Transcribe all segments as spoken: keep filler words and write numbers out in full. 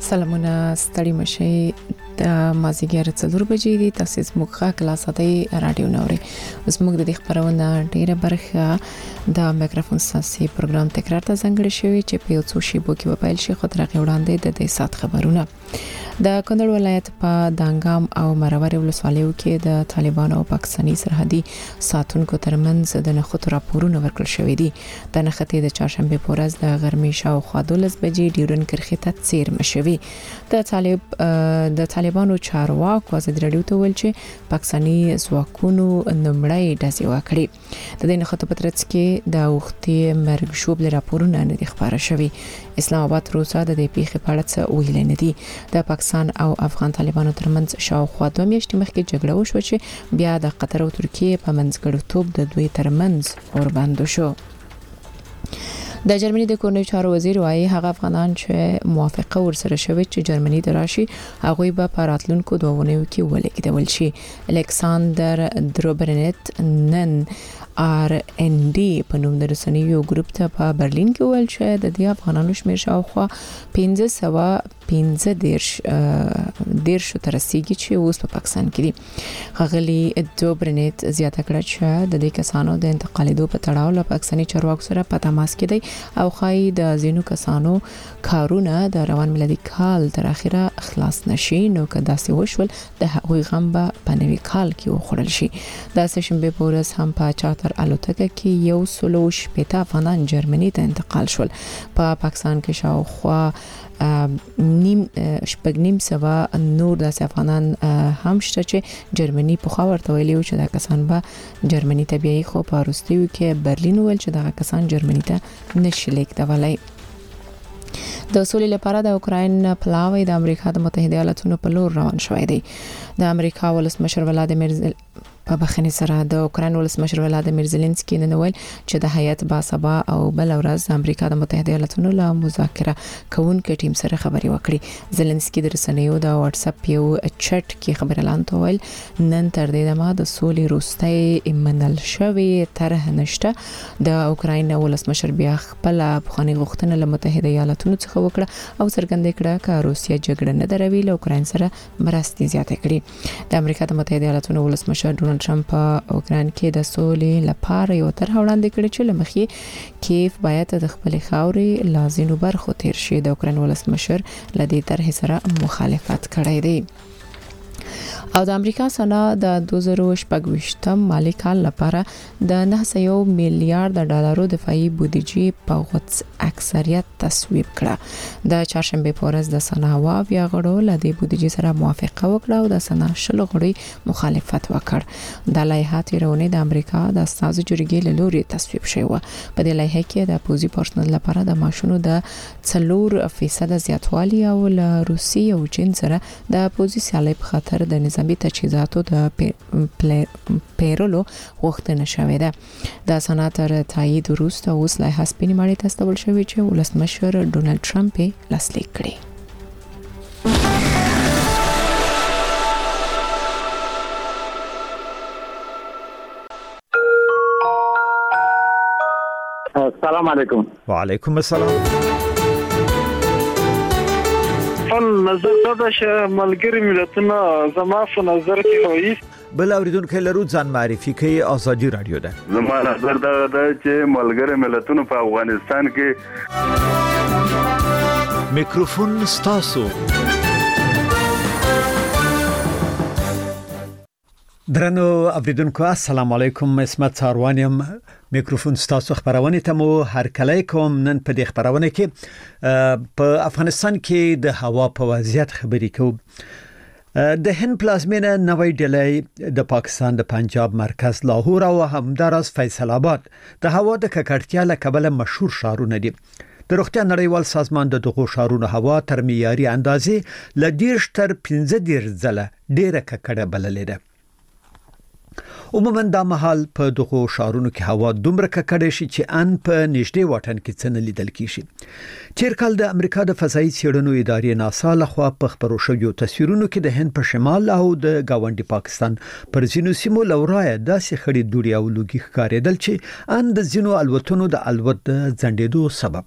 سلامونه ستړي مشي د مازیګر څلور بجې دي تاسو زموږ کلاس دی رادیو نوري زموږ د خبرونه ډیره برخه د میکروفون ساسي پروګرام تکرار ته ځنګړی شوی چې په یو څو شی بو کې وپیل شي خو ترغه وړاندې د دې سات خبرونه د کندهار ولایت په دانګام او مرور ولسوالیو کې د طالبانو او پاکستاني سرحدي ساتونکو ترمنځ د نخښو راپورونه ورکړل شوې دي د نخښې د چهارشنبه په ورځ د غرمې شاوخوا دولس بجې ډیورن کرخه ته څیر مشوي د طالب د طالبانو چارواکو ازادي رادیو ته ویل چې پاکستاني ځواکونو نمړی ډزې وکړي د دې نخښو په ترڅ کې د وختي مرګ شوب راپورونه نه ښکاره شوي اسلام آباد روسا د دې پیښې په اړه څه ویل نه دي د پاکستان او افغان طالبانو ترمنځ شاوخوا دوه میاشتې مخکې جګړه وشوه چې بیا د قطر او ترکیه په منځګړیتوب د دوی ترمنځ اوربند شو د جرمني د کورنۍ چارو وزیر وايي هغه افغانان چې موافقه ورسره شوی چې جرمني دراشي هغه به په راتلونکو دوه ونیو کې ولګیدل شي الکساندر دروبرنت نن آر ان ډي په نوم د رسنیو ګروپ ته په برلین کې ویل چې د دې افغانانو شمېر شاوخوا پنځه سوه پنځه دیرش دیرش تر رسیدي چې اوس په پاکستان کې دي غغلی دوبرنت زیاته کړه چې د دې کسانو د انتقالیدو په تړاو له پاکستاني چارواکو سره په تماس کې دي او خای د زینو کسانو کارونه د روان ملي کال تر اخره خلاص نشي نو که داسې وشول د هغوی غم به په نوي کال کې وخوړل شي د سشنبه پورس هم په چارتر الوتکه کې یو سلو شپږ افغانان جرمني ته انتقال شول په پا پاکستان کې شاوخوا نیم شپږ نیم سوا نور د افغانان هم شته چې جرمني په خوا ورته ویلي چې دا کسان به جرمني ته بیاي خو په روسیو کې برلین ویل چې دا کسان جرمني ته نشي لیکدولای د سولې لپاره د اوکراین پلاوی د امریکا د متحده ایالاتونو په لور روان شوی دی د امریکا ولسمشر ولادیمیر په بخښنې سره د اوکراین ولسمشر ولادیمیر زيلنسکي نن ویل چې د هیئت با سبا او بل ورځ د امریکا د متحده ایالاتونو له مذاکره کوونکو ټیم سره خبري وکړي زيلنسکي د رسنیو د واتس اپ یو چټ کې خبر اعلان ویل نن تر دې دمه د سولې روستۍ منل شوی طرح نشته د اوکراین ولسمشر بیا خپل افغاني غوښتنه له متحده ایالاتونو څخه وکړه او څرګنده کړه چې روسیا جګړه نه دروي له اوکراین سره مرستې زیاتې کړي د امریکا د متحده ایالاتونو ولسمشر ډونالد ټرمپ په اوکراین کې د سولې لپاره یو طرح وړاندې کړی چې لمخې کیف باید د خپل خاوري لازینو برخو تیر شي د اوکراین ولسمشر لدې طرح سره مخالفت کړی دی او د امریکا سنا د دوه زره شپږ ویشتم مالی کال لپاره د نه سوه میلیارډ ډالرو دفاعي بودیجې په غوڅ اکثریت تصویب کړه د چهارشنبه په ورځ د سنا واویا غړو لدې بودیجې سره موافقه وکړه او د سنا شل غړي مخالفت وکړ د لایحه تیرونه د امریکا د استازو جرګې له لوري تصویب شوی و په دې لایحه کې د پوزي پرسنل لپاره د ماشونو د څلور فیصد زیاتوالی او له روسي او چین سره د پوزي سیالي په خاطر د نظامی تجهیزاتو د پیرولو غوښتنه شوې ده د سناتر تایید وروسته اوس لایحه سپینې ماڼۍ ته استول شوې چې ولسمشر ډونالد ټرمپ یې لاسلیک کړي السلام علیکم وعلیکم السلام خپل نظر دا چې ملګری ملتونه زما په نظر کې وایي بل اوریدونکو لرو ځان معرفي کوي ازادي رادیو ده زما نظر دا ده چې ملګری ملتونه په افغانستان کې میکروفون ستاسو درنو اوریدونکو السلام علیکم اسمت ساروانیم میکروفون ستاسو خبرونه ته مو هر کله کوم نن په دې خبرونه کې په افغانستان کې د هوا په وضعیت خبرې کوم د هند پلازمینه نوې ډیلی د پاکستان د پنجاب مرکز لاهور او همدارس فیصل آباد د هوا د ککړتیا له کبله مشهور ښارونه دي د روغتیا نړیوال سازمان د دغو ښارونو هوا تر معیاري اندازې ل دیرش تر پنځه دیرش ځله ډیره ککړه بللې ده عموما دا مهال په دغه ښارونو کې هوا دومره ککړه شي چې ان په نږدې واټن کې څنګه لیدل کیږي تیر کال د امریکا د فضایي څېړنو ادارې ناسا لخوا په خبرو شویو تصویرونو کې د هند په شمال او د گاونډي پاکستان پر ځینو سیمو لورای داسې خړې دوړې او لوګي ښکارېدل چې ان د ځینو الوتنو د الوت ځنډېدو سبب شو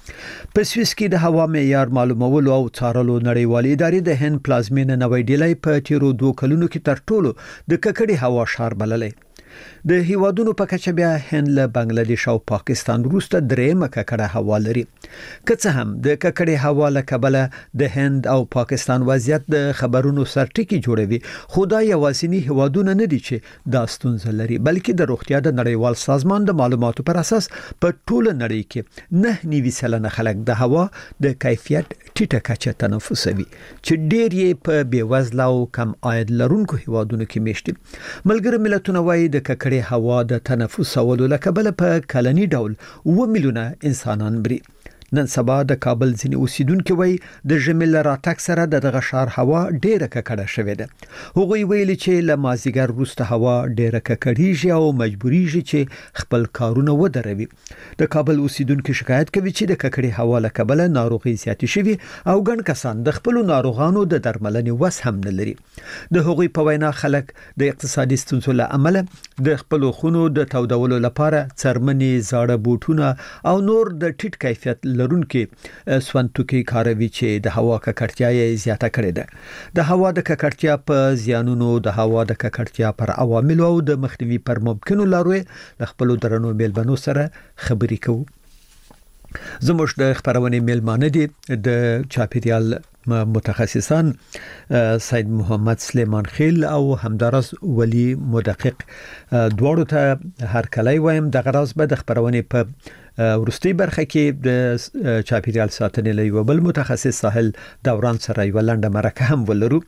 په سویس کې د هوا معیار معلومولو او څارلو نړیوالې ادارې د هند پلازمینه نوې ډیلی په تیرو دوه کلونو کې تر ټولو د ککړې هوا ښار بللی. د هیوادونو په کچه بیا هند له بنگلاديش او پاکستان وروسته درېمه ککړه هوا لري. که څه هم د ککړې هوا له کبله د هند او پاکستان وضعیت د خبرونو سرټکی جوړوي، خو دا یوازینی هیوادونه نه دي چې دا ستونزه لري، بلکې د روغتیا د نړیوال سازمان د معلوماتو پر اساس په ټوله نړۍ کې نه نیوي سلنه خلک د هوا د کیفیت ټیټه کچه تنفسوي، چې ډېر یې په بیوزله او کم عاید لرونکو هیوادونو کې میشتي. ملګري ملتونه وايي د ککړې هوا د تنفسولو له کبله په کلنی ډول اوه میلیونه انسانان مري. نن سبا د کابل ځینې اوسیدونکو وایي د ژمي له راتګ سره د دغه ښار هوا ډېره ککړه شوې ده. هغوی ویلي چې له مازدیګر وروسته هوا ډېره ککړېږي او مجبوریږي چې خپل کارونه ودروي. د کابل اوسیدونکو شکایت کوي چې د ککړې هوا له کبله ناروغي زیاتې شوي او ګڼ کسان د خپلو ناروغانو د درملنې وس هم نه لري. د هغوی په وینا خلک د اقتصادي ستونزو له امله د خپلو خونو د تودولو لپاره څرمنې، زاړه بوټونه او نور د ټیټ کیفیت لرونکي سونتوکي کاروي چې د هوا ککړتیا یې زیاته کړې ده. د هوا د ککړتیا په زیانونو، د هوا د ککړتیا پر عواملو او د مخنیوي پر ممکنو لارو د خپلو درنو میلمنو سره خبرې کوو. زموږ د خبرونې میلمانه دي د چاپیریال متخصصان سید محمد سلیمان خیل او همدارس ولی مدقق. دواړو ته هر کله وایم د غراز به د خبرونې په ورستي برخه کې د چاپیریال ساتنې له یو بل متخصص ساحل دوران سره یو لنډه مرکه هم ولرو.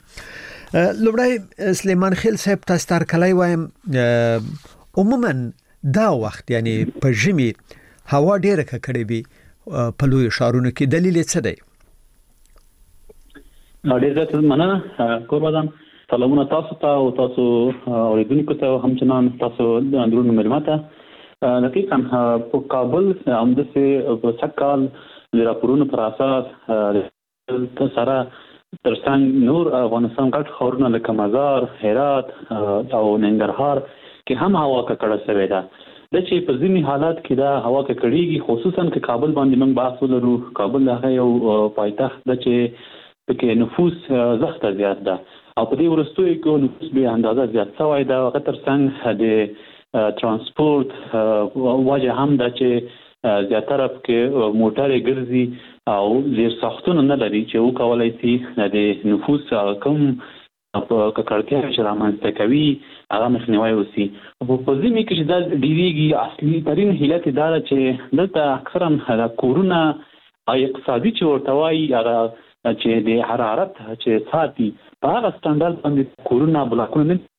لومړی سلیمان خیل صاحب تاسو ته هر کله وایم عموما دا وخت یعنی په ژمي هوا ډیره ککړه وي په لوی ښارونو کې، دلیل څه دی؟ ډېر زیات مننه قربان. سلامونه تاسو ته او تاسو اوریدونکو ته، همچنان تاسو د اندرونو ملمته. دقیقاً په کابل همداسې په سږکال د راپورونو پر اساس سره ترڅنګ نور افغانستان ګډ ښارونه لکه مزار، هرات او ننګرهار کې هم هوا ککړه شوې ده. د چې په ځینې حالات کې دا هوا ککړېږي، خصوصا که کابل باندې موږ بحث ولرو. کابل هغه یو پایتخت ده چې پکې نفوس زښته زیات ده او په دې وروستیو کې نفوس به اندازه زیات شوی ده. هغه ترڅنګ د ترانسپورت وجه هم ده چې زیاتره پکې موټرې ګرځي او زیر ساختونه نه لري چې وکولای شي د نفوس کم په ککړتیا چې رامنځته کوي هغه مخنیوی وشي. په ځینې کې چې دا ډېرېږي، اصلي ترین علت دا ده چې دلته اکثرا د کورونه اقتصادي چې ورته وایي هغه چې د حرارت چې ساتي په هغه سټانډرډ باندې کورونه بلاکونه نه،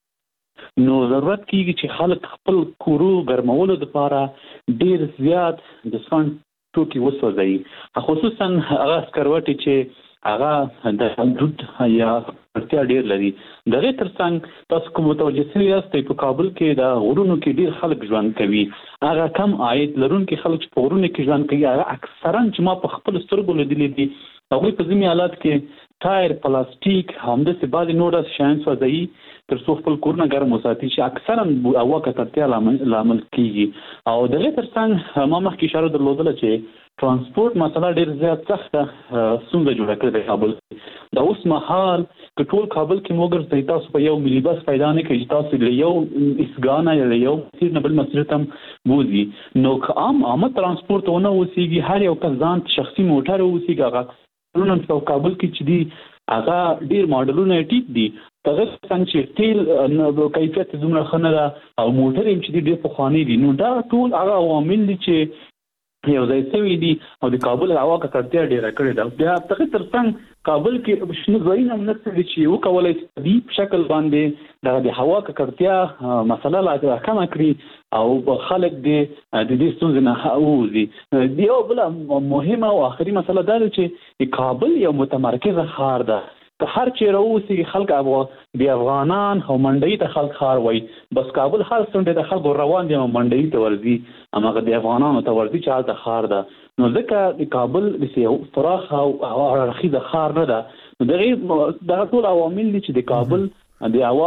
نو ضرورت کیږي چې خلک خپل کورو ګرمولو لپاره ډیر زیات د سون ټوکي وسوځي، خصوصا هغه سکروټي چې هغه د دود یا اړتیا ډیر لري. دغه ترڅنګ تاسو کوم متوجه یاستئ په کابل کې د غرونو کې ډیر خلک ژوند کوي. هغه کم عاید لرونکي خلک چې په غرونو کې ژوند کوي هغه اکثرا چې ما په خپل سترګو لیدلي دي هغوی په ځینې حالات کې ټایر، پلاستیک، همداسې بعضې نور داسې شیان سوځوي تر څو خپل کورونه ګرم وساتي چې اکثرا هوا ککړتیا لامل کیږي. او دغه ترڅنګ ما مخکې اشاره درلودله چې ترانسپورت مسله ډېر زیات سخته ستونزه جوړه کړې ده کابل. د اوس مهال که ټول کابل کې وګرځئ تاسو په یو ملي بس پیدا نه کړئ چې تاسو له یو اسګانه یا له یو مسیر نه بل مسیر ته بوځي. نو که عام عامه ترانسپورت ونه اوسېږي، هر یو کس ځان شخصي موټر اوسېږي، هغه په کابل کې چې دي هغه ډېر ماډلونه یې ټیټ دي، هغه څنګه چې تیل کیفیت دومره ښه نه ده او موټر یې چې دي ډېر پخواني دي. نو دا ټول هغه عوامل دي چې یو ځای شوي دي او د کابل هوا ککړتیا ډېره کړې ده. بیا دغه ترڅنګ کابل کې شنه ځایونه هم نشته دي چې وکولی شي په دې شکل باندې دغه د هوا ککړتیا مسله لا کمه کړي او خلک د دې ستونزې نه ووځي. یو بله مهمه او آخري مسله دا ده چې کابل یو متمرکزه ښار ده. که هر چیرې اوسېږي خلک د افغانان او منډۍ ته خلک ښار وایي، بس کابل هر څنډې د خلکو روان دي او منډۍ ته ورځي، هماغه د افغانانو ته ورځي چې هلته ښار ده. نو ځکه د کابل داسې یو پراخه او اړخیزه ښار نه ده. نو دغې دغه ټول عوامل دي چې د کابل د هوا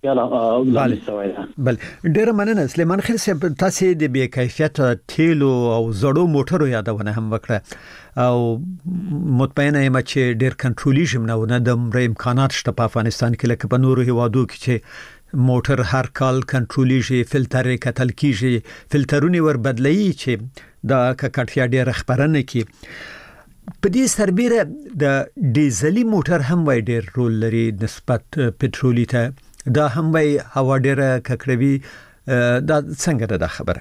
ککړتیا لامل شوی ده. بل ډیر مننه سلیمان خیل صاحب، تاسو د بې کیفیت تیلو او زړو موټرو یادونه هم وکړه او مطمئنه یم چې ډیر کنټرولي ژمنونه د امکانات شته په افغانستان کې، لکه په نورو هیوادو کې چې موټر هر کال کنټرولي شي، فلټر کتل کیږي، فلټرونه ور بدلایي چې دا ککړتیا ډیر خبرنه کی. په دې سربیره د ډیزلي موټر هم وای ډیر رول لري نسبت پټرولي ته، دا هم وای هوا ډیر ککړوي. دا څنګه ده خبره؟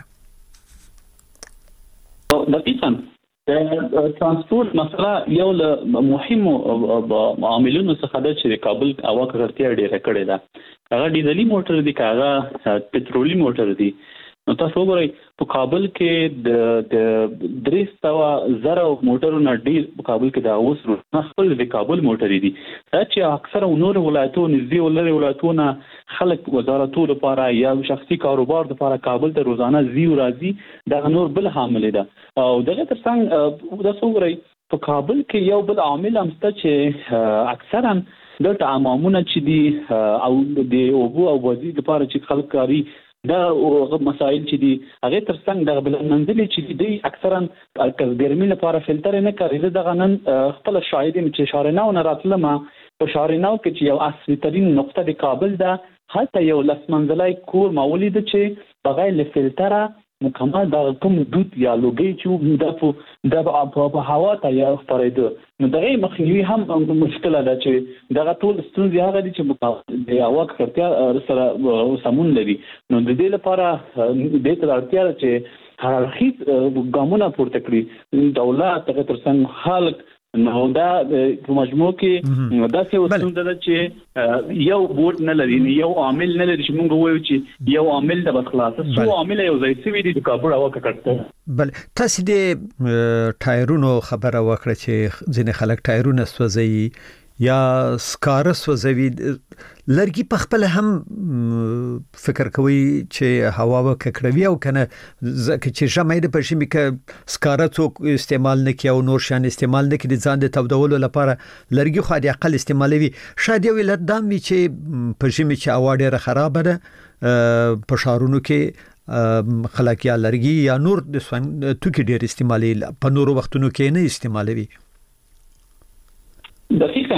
دقیقاً د ترانسپورت مسله یو له مهمو عاملونو څخه ده چې د کابل هوا ککړتیا ډیره کړې ده. هغه ډیزلي موټر دي که هغه پټرولي موټر دي. نو تاسو وګورئ په کابل کې د د درې سوه زره موټرونه ډیر په کابل کې د اوس نه خپل د کابل موټر دي، چې اکثره نور ولایتونو نږدې ولري ولایتونه خلک وزارتونو لپاره یا شخصي کاروبار لپاره کابل ته روزانه زی او راځي، دا نور بل حامل ده. او دغه ترڅنګ تاسو وګورئ په کابل کې یو بل عامل هم شته چې اکثرا دلته عوامونه چې دي او د اوبو او بازي لپاره چې خلک کاری دا مسائل چې دي هغه ترڅنګ د بل منځلي چې دي اکثرا د ګرمۍ لپاره فلټر نه کوي. دغه نن خپل شاهدین چې شارناو نه راتلمه په شارناو کې چې یو اصلي ترين نقطه د کابل ده، هلته یو لس منزلای کور مولید چې بغیر له فلټره مکمل دا کوم دود یا لوګي چې د په د هوا ته یا خپرېده. نو دغه مخنیوي هم مشکله ده چې دغه ټول ستونزې هغه دي چې د هوا ککړتیا سره سمون لري. نو د دې لپاره د دې اړتیا ده چې هرخیز ګامونه پورته کړي دولت هغه ترڅنګ خلک. نو دا په مجموع کې دا څه وسوند ده چې یو بورډ نه لري، یو عامل نه لري چې موږ وایو چې یو عامل د بخلاصه څو عامل یو ځای سوي دي د کابل هوا ککړتیا. بل تاسو د ټایرونو خبره وکړه چې ځینې خلک ټایرونه سوځي یا سکاره سوځوي، لرګي په خپل هم فکر کوي چې هوا وکړوي او کنه ځکه چې ژمي د پښیمې کې سکاره څوک استعمال نه کوي او نور شان استعمال نه کوي، ځان د تودولو لپاره لرګي خو د اقل استعمالوي. شاید یو علت دا وي چې پښیمې چې هوا ډیره خراب ده په شهرونو کې خلک یا لرګي یا نور د توکي ډیر استعمالي، په نورو وختونو کې نه استعمالوي. دقیقاً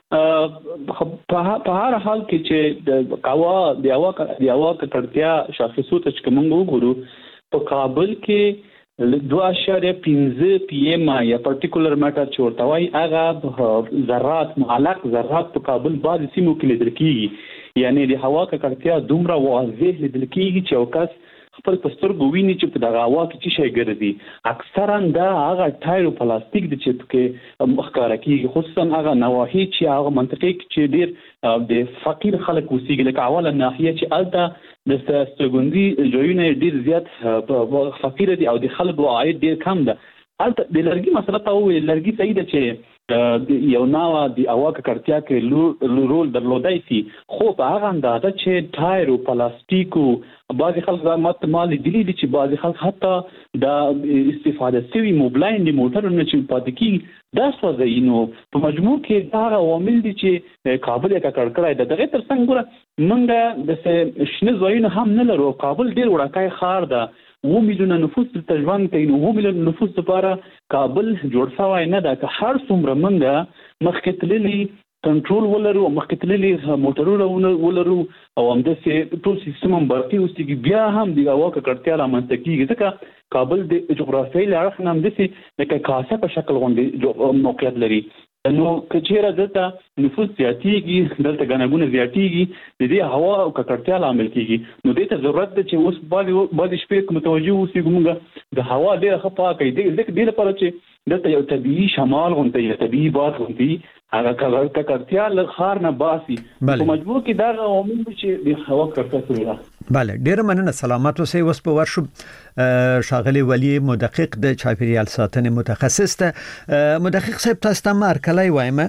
په هر حال کې چې د هوا د هوا د هوا ککړتیا شاخصو ته چې موږ وګورو په کابل کې دوه اشاریه پنځه پی ام یا پارټیکولر میټر چې ورته وایي هغه ذرات معلق ذرات په کابل بعض سیمو کې لیدل کېږي. یعنی د هوا ککړتیا دومره واضح لیدل کېږي چې یو کس خپل پسترګو ویني چې په دغه هوا کې څه شي ګرځي. اکثرا دا هغه ټایر او پلاستیک د چې کې مخکاره کیږي، خصوصا هغه نواحي چې هغه منطقې کې چې ډیر د فقیر خلک اوسېږي، لکه اوله ناحیه چې الته د سترګوندي ځایونه ډیر زیات فقیر دي او د خلکو عاید ډیر کم ده. الته د لرګي مسله ته وایي لرګي صحیح ده چې یو نوع د هوا ککړتیا کې رول درلودای شي، خو په هغه اندازه چې ټایر او پلاستیک او بعضی خلک مت مال دي دي چې بعضی خلک حتی د استفاده سوي موبلاین د موټرونو چې پاتې کی دا سوځي. نو په مجموع کې دا عوامل دي چې کابل یې ککړ کړی ده. دغه ترڅنګ ګوره موږ د شنه ځایونه هم نه لرو. کابل ډیر وړاکای ښار ده، و میلیونه نفوس ته ژوند کوي. نو و میلیونه نفوس لپاره کابل جوړ شوی نه ده. که هر څومره موږ مخکې تللي کنټرول ولرو او مخکې تللي موټرونه ولرو او همداسې ټول سیستم هم برقي اوسېږي، بیا هم د هوا ککړتیا رامنځته کېږي. ځکه کابل د جغرافیایي له اړخ نه همداسې لکه کاسه په شکل غوندې موقعیت لري. نو که چیرې دلته نفوس زیاتېږي، دلته ګڼه ګوڼه زیاتېږي، د دې هوا او ککړتیا لامل کېږي. نو دې ته ضرورت ده چې اوس بعضې بعضې شپې متوجه اوسېږو موږ د هوا ډېره ښه پاکه وي، ځکه دې لپاره چې دلته یو طبیعي شمال غوندې یا طبیعي باد غوندې هغه ککړتیا له ښار نه باسي. په مجموع کې دا عوامل دي چې د هوا ککړتیا سره. بله، ډېره مننه. سلامت اوسئ. اوس به ورشو ښاغلی ولي مدقق د چاپیریال ساتنې متخصص ته. مدقق صاحب، تاسو ته هرکلی وایم،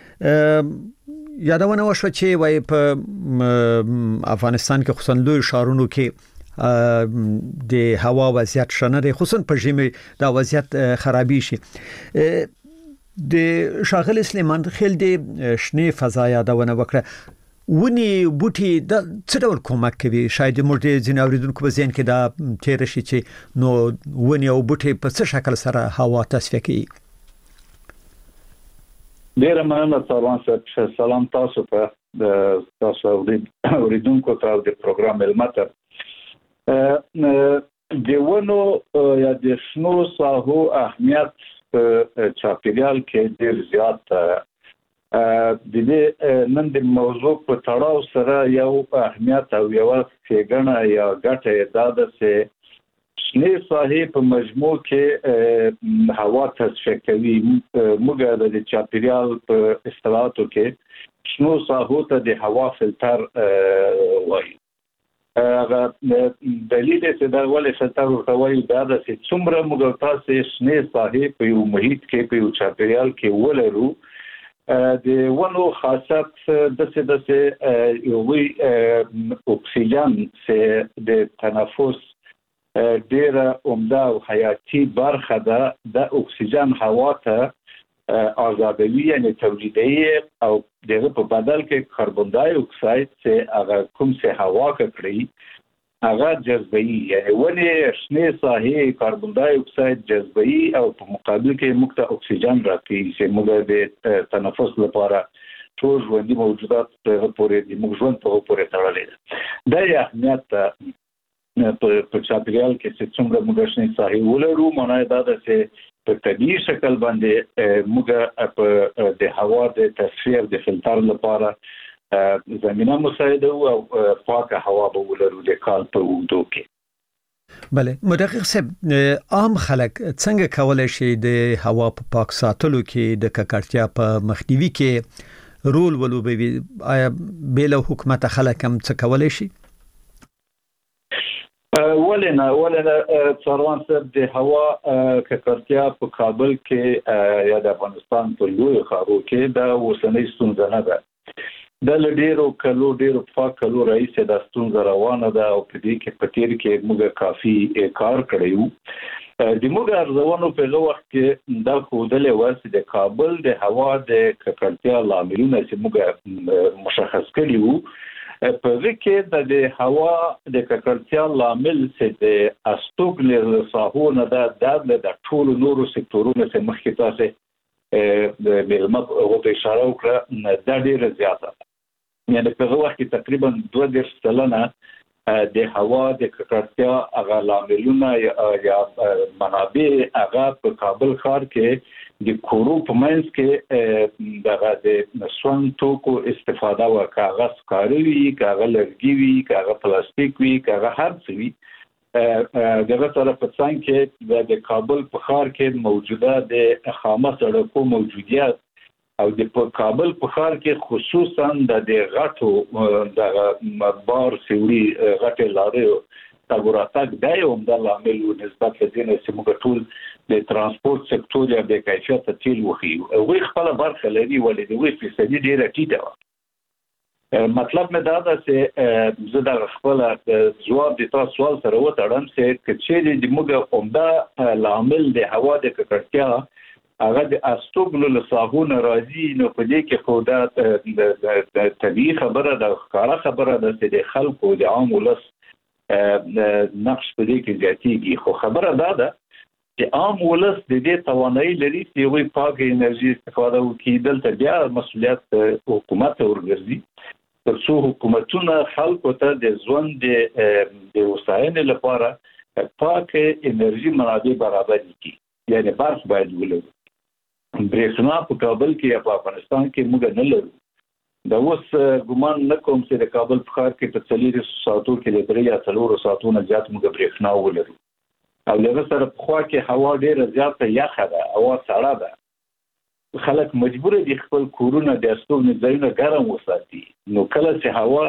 یادونه وشوه چې وایي په افغانستان کې خصوصا لوی ښارونو کې د هوا وضعیت ښه نه دی، خصوصا په ژمي دا وضعیت خرابي شي. د ښاغلي سلیمان خیل د شنې فضا یادونه وکړه. ونی بوټي د څه ډول کومک کوي؟ شاید موږ د ځینې اوریدونکو په ذهن کې دا تیر شي چې نو ونی او بوټي په څه شکل سره هوا تصفیه کوي. ډیره مننه سلام صاحب. سلام تاسو ته د تاسو اوریدونکو ته د پروګرام علمت. د ونو یا د شنو ساحو اهمیت په چاپیریال کې ډیر زیات ده. د دې نن د موضوع په تړاو سره یو اهمیت او یو څېړنه یا ګټه دا ده چې شنې ساحې په مجموع کې هوا تصفیه کوي. موږ د چاپیریال په اصطلاحاتو کې شنو ساحو ته د هوا فلټر وایي. هغه دلیل چې دا ولې فلټر ورته وایي دا ده چې څومره موږ تاسو شنې ساحې په یو محیط کې په یو چاپیریال کې ولرو، د ونو خاصیت دسه دسه یوې اکسیجن چې د تنفس ډیره عمده او حیاتي برخه ده، د اکسیجن هوا ته آزادوي یعنی تولیدوي او دغه په بدل کې کاربن دای اکساید چې هغه کوم څه هوا کړی هغه جذبوي. یعنی ونې شنې ساحې کاربن دای اکساید جذبوي او په مقابل کې موږ ته اکسیجن راکوي چې موږ د تنفس لپاره ټول ژوندي موجودات پورې د موږ ژوند په پورې تړلې ده. دا یې اهمیت په چاپیریال کې چې څومره موږ شنې ساحې ولرو معنا دا ده چې په طبیعي شکل باندې موږ په د هوا د تصفیه د فلټر لپاره زمينه مساعده او پاکه هوا به ولرو د کال په اوږدو کې. بله مدقق صاحب، عام خلک څنګه کولای شي د هوا په پاک ساتلو کې د ککړتیا په مخنیوي کې رول ولوبوي؟ آیا بیل حکومت خلک هم څه کولای شي؟ ولنه ولنه څاروان صاحب د هوا ککړتیا په کابل کې یا د افغانستان په لوی ښارو کې دا اوسنۍ ستونزه نه ده. د ډیرو کلو ډیرو پاک کلو رئیس د ستونزه روانه ده او په دې کې په تیر کې موږ کافي کار کړیو. د موږ ارزونو په وخت کې دا ښودلې و چې د کابل د هوا د ککړتیا لاملونه چې موږ مشخص کړي وو په دې کې د هوا د ککړتیا لامل چې د استوګنې ساحو نه ده د ټولو نورو سکتورونو څخه مخکې تاسو د ملمت او په اشاره وکړه دا ډیره زیاته ده. یعنی په وخت کې تقریبا دوه دېرش سلنه د هوا د ککړتیا هغه لاملونه یا منابع هغه په کابل ښار کې د کورو په منځ کې دغه د سون توکو استفاده او کاغذ کاروي، کاغذ لرګي وي، کاغذ پلاستیک وي، کاغذ هر څه وي. دغه سره په څنګه کې د کابل په ښار کې موجوده د خامه سړکو موجودیت او د کابل په ښار کې خصوصا د غټو د بار سیوري غټه لارې تګوراتک دی او د لامل نسبت لدینه چې موږ ټول د ترانسپورت سکتور یا د کیفیت تیل وخیو او خپل برخه لري ولې د وی فیصدي ډیره ټیټه و. مطلب مې دا ده چې زه د خپل جواب د تاسو سوال سره وتړم چې چې د موږ عمده لامل د هوا د ککړتیا هغه د استوګنو ساحونه راځي، نو په دې کې خو دا د طبيعي خبره ده، ښکاره خبره ده چې د خلکو د عام ولس نقش په دې کې زیاتېږي. خو خبره دا ده چې عام ولس د دې توانایي لري چې یوې پاکه انرژي استفاده وکړي. دلته بیا مسؤلیت حکومت ورګرځي تر څو حکومتونه خلکو ته د ژوند د وسایلو لپاره پاکه انرژي منابع برابر کړي. یعنی برق باید ولرو. برېښنا په کابل کې یا په افغانستان کې موږ نه لرو. دا اوس ګمان نه کوم چې د کابل په ښار کې په څلور ساعتو کې د درې یا څلور ساعتونو زیات موږ برېښنا ولرو. او له سره په خوا کې هوا ډیره زیاته یخه ده، هوا سړه ده. خلک مجبور دي خپل کورونه د استوګنې ځایونه ګرم وساتي. نو کله چې هوا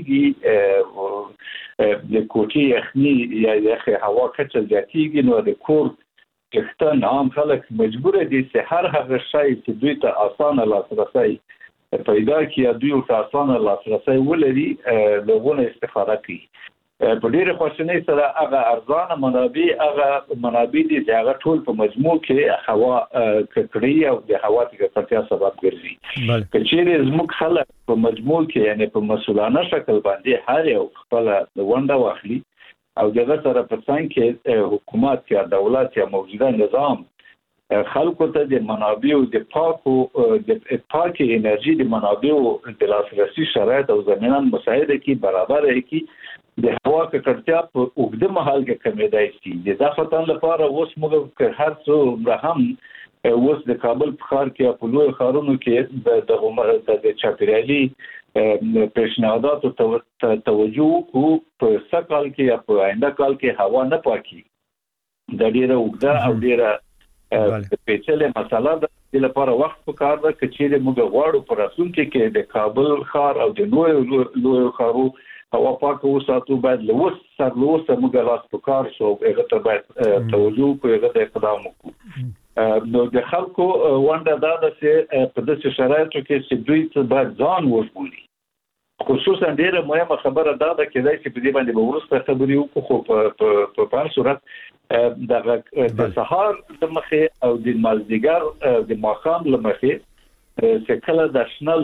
سړیږي د کوټې یخني یا یخه هوا کچه زیاتېږي نو د کور کښتن عام خلک مجبور دي چې هر هغه شی چې دوی ته اسانه لاسرسی پیدا کړي یا دوی ته اسانه لاسرسی ولري لغونه استفاده کوي. په ډیره خوشنۍ سره هغه ارزانه منابع هغه منابع دي چې هغه ټول په مجموع کې هوا ککړی او د هوا د ککړتیا سبب ګرځي. کچېرې زموږ خلک په مجموع کې یعنی په مسؤلانه شکل باندې هر یو خپل ونده واخلي او دغه سره په څنګه کې حکومت یا دولت یا موجوده نظام خلکو ته د منابعو د پاکو د پاکي انرژي د منابعو د لاسرسي شرایط او زمینه مساعده کی برابر کی د هوا ککړتیا په اوږده مهال کې کمیدای شي. د ځفتن لپاره اوس موږ هر څو هم اوس د کابل په ښار کې په لوی ښارونو کې د د د چاپیریالي پیشنهاداتو ته توجه کو په سکهال کې یا په آینده کال کې هوا نه پاکي. د ډیره اوږده او ډیره پیچلې مسله ده. د لپاره وخت پکار ده چې موږ غواړو په راتلونکي کې د کابل ښار او د نوو لوی ښارو هوا پاکه وساتو. باید له اوس سره له اوسه موږ لاس پکار شو هغه ته باید توجه کوو هغه ته اقدام وکړو. نو د خلکو ونده دا ده چې په داسې شرایطو کې چې دوی څه باید ځان وژغوري. خصوصا ډیره مهمه خبره دا ده کېدای چې په دې باندې به وروسته خبرې وکړو خو په هر صورت د د سهار د مخې او د مازدیګر د ماښام له مخې چې کله د شنه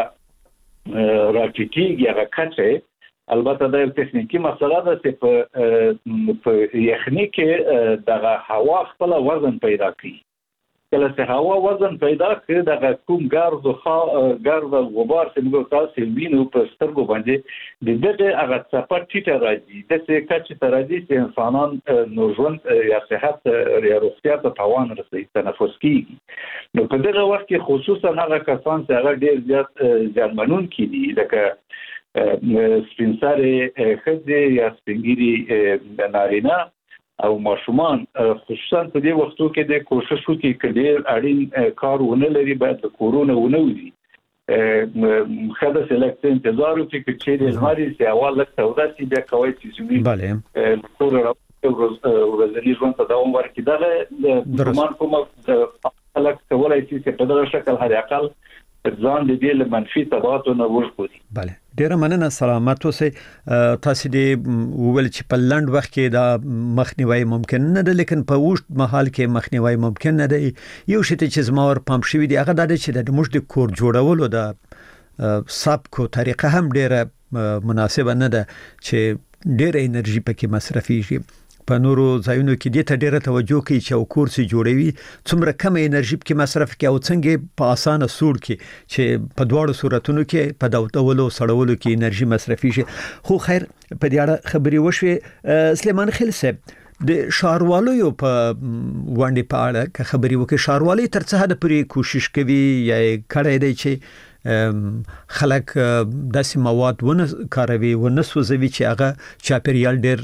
لوخړه راټیټېږي هغه کچه البته دا یو تخنیکی مسله ده چې په په یخني کې دغه هوا خپل وزن پیدا کوي. کله چې هوا وزن پیدا کړي دغه کوم ګرد او ګرد او غبار چې موږ تاسو وینو په سترګو باندې د دې هغه څپه ټیټه راځي د څه کچې ته راځي چې انسانان نو ژوند یا صحت یا روغتیا ته تاوان رسوي تنفس کیږي. نو په دغه وخت کې خصوصا هغه کسان چې هغه ډیر زیات ځانمنون کیدي لکه سپینسارې خځې یا سپینګیري نارینه او ماشومان خصوصا په دې وختو کې د کوشش وکړي چې ډېر اړین کار ونه لري باید د کورونا ونه وځي. خاصه سلیکټ انتظار وکړي چې د لمري سي اول لکه تودا چې بیا کوي چې زمي بله ټول ورځنی ژوند ته دوام ورکړي. دا د مان کومه خلک کولای شي چې په دغه شکل هر اقل ځان د دې له منفي تبعاتو نه وژغوري. بله ډیره مننه سلامت اوسئ. تاسو دې وویل چې په لنډ وخت کې دا مخنیوي ممکن نه ده لیکن په اوږد مهال کې مخنیوي ممکن نه دی. یو شی چې زما ور پام شوی دی هغه دا چې د موږ د کور جوړولو د سبکو طریقه هم ډیره مناسبه نه ده چې ډیره انرژي پکې مصرفيږي. په نورو ځایونو کې دې ته ډیره توجه کوي چې او کورسي جوړوي څومره کم انرژي کې مصرف کوي او څنګه په اسانه سور کې چې په دواړو صورتونو کې په داوتولو سړولو کې انرژي مصرفي شي. خو خیر په دې اړه خبري وشوي. سلیمان خیل صاحب د شاروالو په وانډې په اړه که خبري وکړي شاروالي تر څه حد پورې کوشش کوي یا کړی دی چې خلک داسې مواد ونه کاروي ونه سوځوي چې هغه چاپیریال ډېر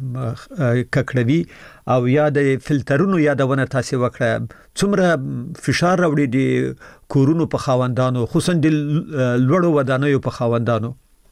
ککړوي او یا د فلټرونو یادونه تاسو وکړه څومره فشار راوړي د کورونو په خاوندانو خصوصا د لوړو ودانیو په خاوندانو.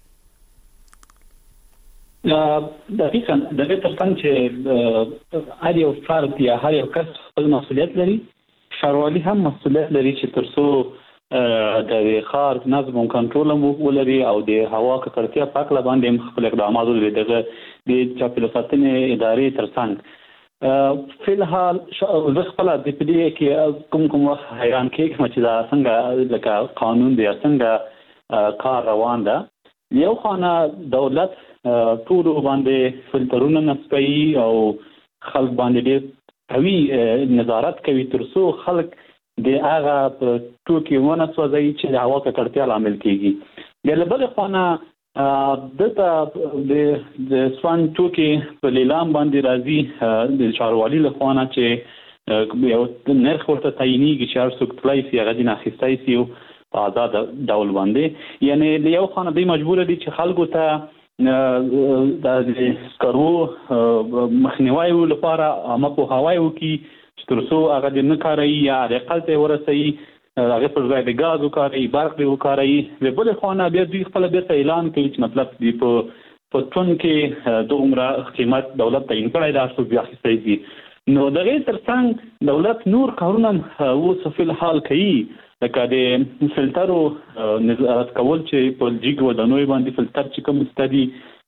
دقیقاً دغه ترڅنګ چې هر یو فرد یا هر یو کس خپل مسؤلیت لري شاروالي هم مسؤلیت لري چې ترڅو د خار نظم او کنټرول مو ولري او د هوا ککړتیا په اړه باندې خپل اقدامات ولري. دغه د چاپیریال ساتنې ادارې ترڅنګ فل حال زه خپل د پدې کې کوم کوم وخت حیران کېږم چې دا څنګه لکه قانون دی څنګه کار روان ده. یو خانه دولت ټول باندې فلټرونه نصبي او خلک باندې ډېر قوي نظارت کوي ترڅو خلک د هغه په ټوکی ونه سوځي چې د هوا ککړتیا لامل کیږي. د بل خانه دته د سوان ټوکی په لیلام باندې راځي د چاروالي له خانه چې یو نرخ ورته تعینېږي چې هر څوک تلای شي هغه د اخیستای شي په آزاد ډول باندې. یعنی یو خانه دی مجبور دي چې خلکو ته د سکرو مخنیوي لپاره عامه پوهاوی وکړي چې ترڅو هغه د نه کاروي یا د اقل ته ورسوي هغه پر ځای د غاز وکاروي برق به وکاروي. د بل خانه بیا دوی خپل بیرته اعلان کوي چې مطلب دی په په ټون کې د عمره قیمت دولت تعیین کړی دا څه بیا اخیستای شي. نو دغه ترڅنګ دولت نور کارونه اوس په الحال کوي لکه د فلټرو نظارت کول چې په جګ ودانوي باندې فلټر چې کوم ستدي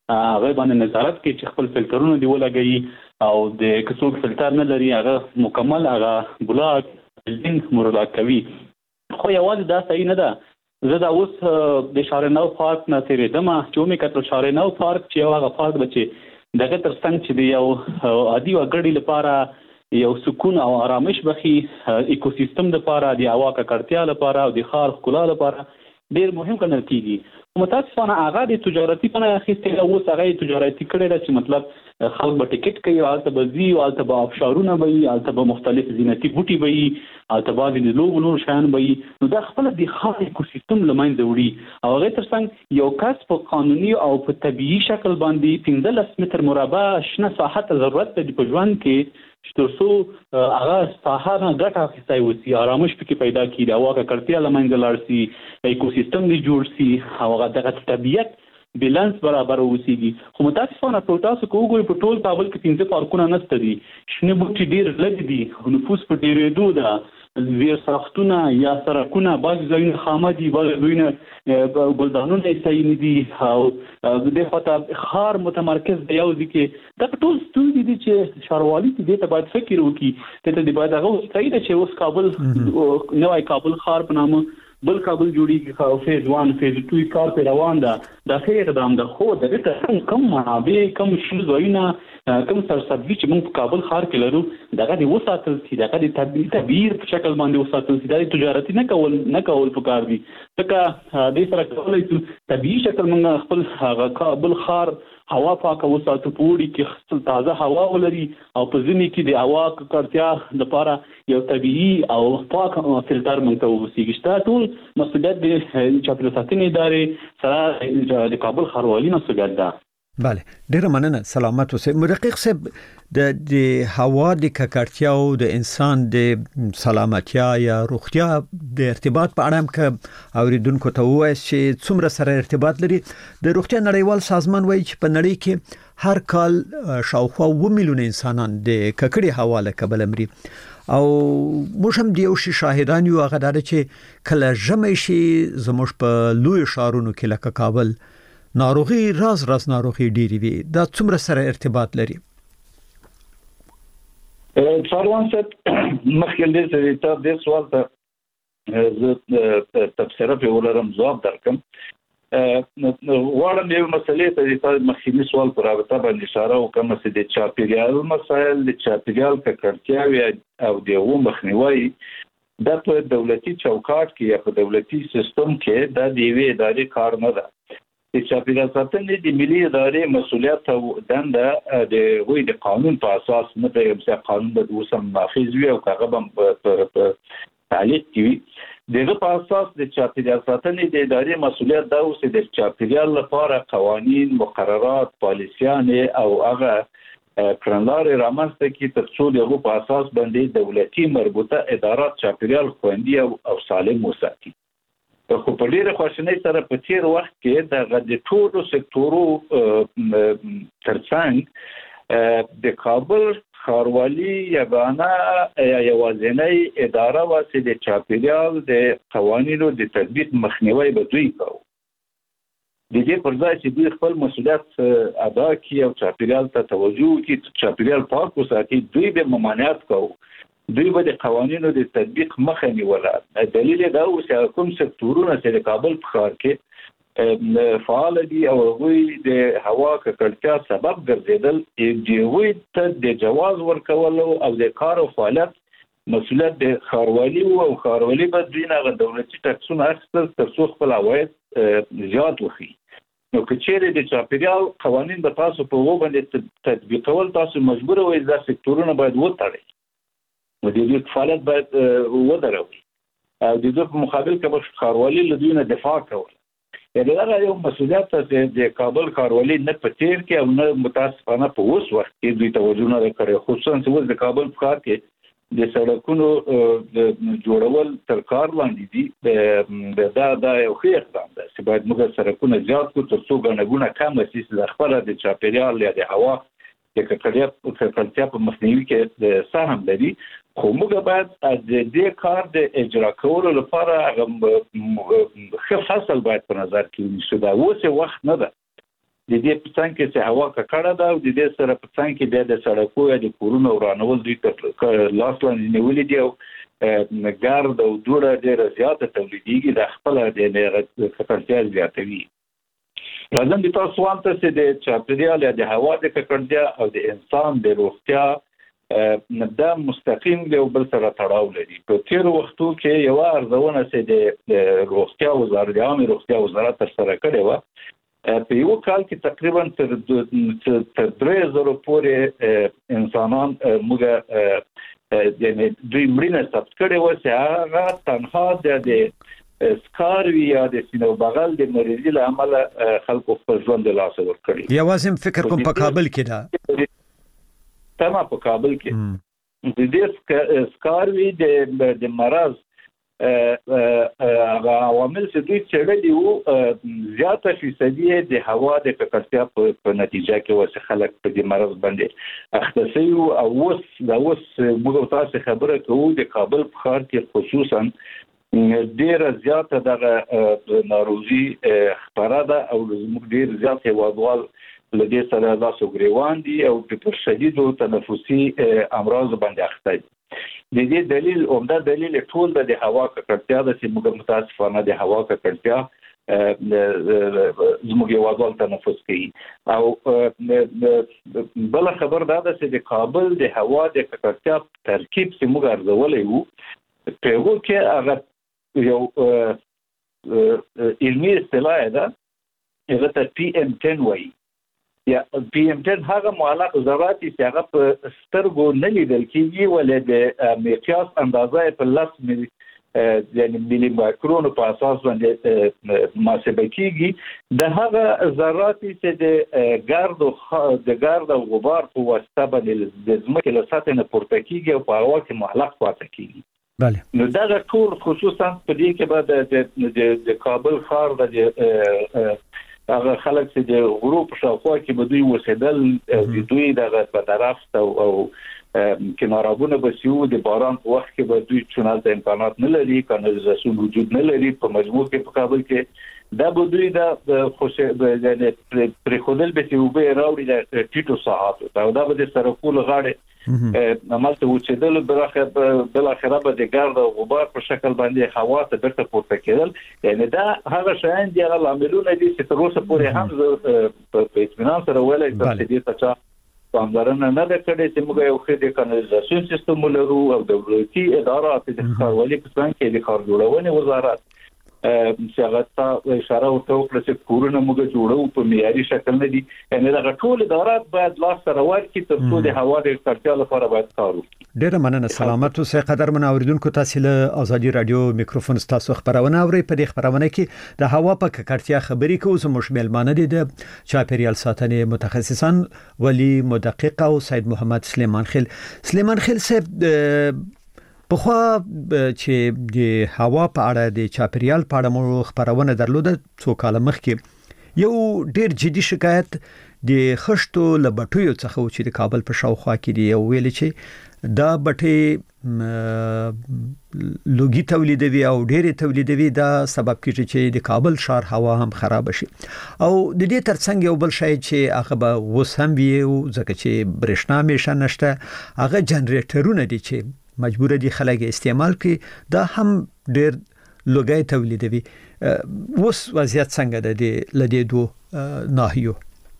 هغه باندې نظارت کوي چې خپل فلټرونه دی ولګي او د کڅوګ فلټر نه لري هغه مکمل هغه بلاک بلډینګ مراد کوي. خو یوازې دا صحیح نه ده. زه دا اوس د شارنو پارک نه تیرېدم چې مې کتل شارنو پارک چې هغه پارک بچي دغه ترڅنګ چې دی یو عادي وګړي لپاره یو سکون او آرامش بخي ایکوسیستم لپاره د هوا ککړتیا لپاره او د ښار ښکلا لپاره ډیر مهم ګڼل کیږي. متاسفانه هغه د تجارتي پناه اخیستل او هغه تجارتي کړي چې مطلب خلک به ټیکټ کوي او البته بزي او البته به افشارونه وي البته به مختلف زینتي بوټي وي البته به د لوګو نور شان وي. نو دا خپل د ښار ایکوسیستم لمنځه وړي او هغه ترڅنګ یو کس په قانوني او په طبيعي شکل باندې پنځلس متر مربع شنه ساحه ته ضرورت دی په ژوند کې چې ترڅو هغه ساحه نه ګټه اخیستای وسی آرامش پکې پیدا کړي او هغه کړتیا لمنځه لاړ شي ایکوسیستم دی جوړ شي او هغه د طبيعت بیلانس برابر اوسېږي. خو متاسفانه په تاسو کې وګورئ په ټول کابل کې پنځه پارکونه نشته دي. شنه بوټي ډیر لږ دي. نفوس په ډیرېدو ده. ویر ساختونه یا سرکونه بعض ځایونه خامه دي بعض ځایونه ګلدانونه یې صحیح نه دي او د دې خاطر ښار متمرکز دی یو ځکه دا ټول ستونزې دي چې ښاروالي دې ته باید فکر وکړي ته دې باید هغه صحیح ده چې اوس کابل نوی کابل ښار په نامه بل کابل جوړیږي خو فیز واحد فیز دوه کار په روان ده. دا ښه اقدام ده خو د دې کم منابع کم شي ځایونه کوم سرسبزي چې موږ په کابل ښار کې لرو دغه د وساتل شي دغه د طبيعي تغیر په شکل باندې وساتل شي د تجارتي نه کول نه کول پکار دي. ځکه د سره کولای شو طبيعي شکل موږ خپل هغه کابل ښار هوا پاکه وساتو پوری کې تازه هوا ولري او په ځینې کې د هوا ککړتیا لپاره یو طبيعي او پاک فلټر موږ ته وسیږي. ټول مسؤلیت د چاپیریال ساتنې ادارې سره د کابل ښاروالۍ مسؤلیت ده. بله ډیره مننه سلامت اوسئ. مدقق صاحب د د هوا د ککړتیا او د انسان د سلامتیا یا روغتیا د ارتباط په اړه هم که اوریدونکو ته وایي چې څومره سره ارتباط لري. د روغتیا نړیوال سازمان وایي چې په نړۍ کې هر کال شاوخوا اووه میلیونه انسانان د ککړې هوا له کبله مري او موږ هم د یو شي شاهدان یو هغه دا چې کله ژمی شي زموږ په لوی ښارونو کې لکه کابل ناروغي راز راز ناروغي ډېری وي. دا څومره سره ارتباط لري؟ څاروان صاحب مخکې دې ته د سوال ته زه تفسیر په ولرم جواب درکم. وړاندې یو مسلې ته د مخکینی سوال پر رابطه باندې اشاره وکم چې د چاپیریال مسایل د چاپیریال ککړتیا او د و مخنیوي د په دولتي چوکاټ کې یا په دولتي سیستم کې د دیوی ادارې کار نه ده. د چاپیریال ساتنې د ملي ادارې مسؤلیت او دنده د وی د قانون په اساس نه په یو قانون د وسم نافذ وي او هغه په تعلیق کوي. دغه په اساس د چاپیریال ساتنې د ادارې مسؤلیت دا اوس د چاپیریال لپاره قوانین مقررات پالیسیان او هغه کړنلارې رامنځته کړي ترڅو دغه په اساس باندې دولتي مربوطه ادارات چاپیریال خوندي او سالم وساتي. خو په ډیره خوشنۍ سره په تیر وخت کې د د ټولو سکتورو ترڅنګ د کابل ښاروالي یګانه یوازینۍ اداره وه چې د چاپیریال د قوانینو د تطبیق مخنیوی به دوی کوو. د دې پر ځای چې دوی خپل مسؤلیت ادا کړي او چاپیریال ته توجه وکړي چاپیریال پاک وساتي دوی به ممانعت کوو. دوی به د قوانینو د تطبیق مخه نیوله. دلیل دا و چې کوم سکتورونه چې د کابل په ښار کې فعال دي او هغوی د هوا ککړتیا سبب ګرځېدل هغوی ته د جواز ورکول او د کار او فعالیت مسؤلیت د ښاروالي او ښاروالي به دوی نه دولتي ټکسونه اخیستل ترڅو خپل عواید زیات وکړي. نو که چیرې د چاپیریال قوانین به تاسو په هغو باندې تطبیقول تاسو مجبور وئ دا سکتورونه باید وتړئ و د دې فعالیت باید ودروي او د دې په مقابل کې به ښاروالي له دوی نه دفاع کوله. دا یو مسؤلیت چې د کابل ښاروالي نه په تیر کې او نه متاسفانه په اوس وخت کې دوی توجه نه کړې خصوصا چې اوس د کابل په ښار کې د سړکونو جوړول تر کار لاندې دي. دا دا یو ښه اقدام دی چې باید موږ سړکونه زیات کړو ترڅو ګڼه ګوڼه کمه شي چې خپله د چاپیریال یا د هوا د ککړتیا په مخنیوي کې سهم لري. خو موږ باید د دې کار د اجرا کولو لپاره هغه ښه فصل باید په نظر کې ونیسو. دا اوس وخت نه ده د دې په څنګ کې چې هوا ککړه ده او د دې سره په څنګ کې د سړکونو یا د کورونو ورانول دوی تر لاس لاندې نیولې دي او ګارد او دوړه ډېره زیاته تولیدېږي د خپل د ککړتیا زیاتوي. راځم د تاسو سوال ته چې د چاپیریال یا د هوا د ککړتیا او د انسان د روغتیا دا مستقیم دی او بل سره تړاو لري. په تیر وختو کې یو ارزونه چې د روغتیا وزارت د عامه روغتیا وزارت تر سره کړې و په یو کال کې تقریبا تر تر درې زره پورې انسانان موږ یعنی دوی مړینه ثبت کړې و چې هغه تنها د سکاروي یا د سینو بغل د مریضي له امله خلکو خپل ژوند له لاسه ورکړي. یوازې فکر کوم په کابل کې ده تمه په کابل کې د دې سکاروي د د مرض هغه عوامل چې دوی چېړلي وو زیاته فیصدي د هوا د ککړتیا په نتیجه کې وسه خلک په دې مرض باندې اخته شوي او اوس د اوس موږ تاسو خبره کوو د کابل په ښار کې خصوصا ډېر زیاته د ناروغي خبره ده او موږ ډېر زیات هیوادوال لدې سره لاسو ګریوان دي او په شدیدو تنفسي امراض باندې اخته دي. د دې دلیل عمده دلیل ټول د هوا ککړتیا د چې متاسفانه د هوا ککړتیا زموږ یوازې تنفس کوي او بل خبر دا ده چې د کابل د هوا د ککړتیا ترکیب چې موږ ارزولې وو په هغه کې هغه یو علمي اصطلاح ده هغه ته پی ام عشرة وایي یا پی ام عشرة هغه معلق ذرات چې هغه په سترګو نه لیدل کېږي ولې د مقیاس اندازه په لاس ملي یعنی ملي مایکرون په اساس باندې محاسبه کېږي د هغه ذرات چې د ګارد او د ګارد او غبار په واسطه باندې د ځمکې له سطح نه پورته کېږي او په هوا کې معلق پاتې کېږي. بله نو دا ټول خصوصا په دې کې به د د کابل ښار د هغه خلک چې د غروب شاوخوا کې به دوی وسیدل د دوی دغه په درافت او کنارابونه به سیو د باران په وخت کې به دوی چونال ته امکانات نه لري کانالیزاسیون وجود نه لري په مجموع کې په کابل کې دا به دوی د خوشي د پرخودل به سیو به راوړي د ټیټو ساحات دا به د سرکول غاړه عملته وچېدل برخه بل اخره به د ګرد او غبار په شکل باندې هوا ته درته پورته کېدل. یعنی دا هغه شیان دي هغه عاملونه دي چې تر اوسه پورې هم په اطمینان سره ویلای چې دې څه پاملرنه نه ده کړې چې موږ یو ښه د کانالیزاسیون سیستم لرو او دولتي ادارات د ښاروالۍ په څنګ کې د ښار جوړونې وزارت چې هغه ته اشاره وکړه چې کورونه موږ جوړو په معیاري شکل نه دي. یعنی دا ټول ادارات باید لاس سره ورکړي تر څو د هوا د ککړتیا لپاره باید کار وکړي. ډیره مننه. سلامت اوسئ قدرمن اوریدونکو. تاسو له ازادي رادیو میکروفون تاسو خبرونه اورئ. په دې خبرونه کې د هوا په ککړتیا خبرې کوو. زموږ میلمانه دي د چاپیریال ساتنې متخصصان ولی مدقق او سید محمد سلیمان خیل. سلیمان خیل صاحب په خو چې د هوا په اړه د چاپیریال په اړه مو خبرونه درلوده څو کال مخکې یو ډیر جدي شکایت د خشتو لبټیو څخه چې د کابل په شاوخوا کې دی ویل چې دا بټي لوګي تولیدوي او ډېر تولیدوي دا سبب کیږي چې د کابل ښار هوا هم خراب شي او د دې ترڅنګ یو بل شی چې هغه به وس هم وي ځکه چې برېښنا مېشه نشته هغه جنریټرونه دي چې مجبور دي خلک استعمال کړي دا هم ډېر لوګي تولیدوي. وس وضعیت څنګه ده د لدې دوه ناحیو؟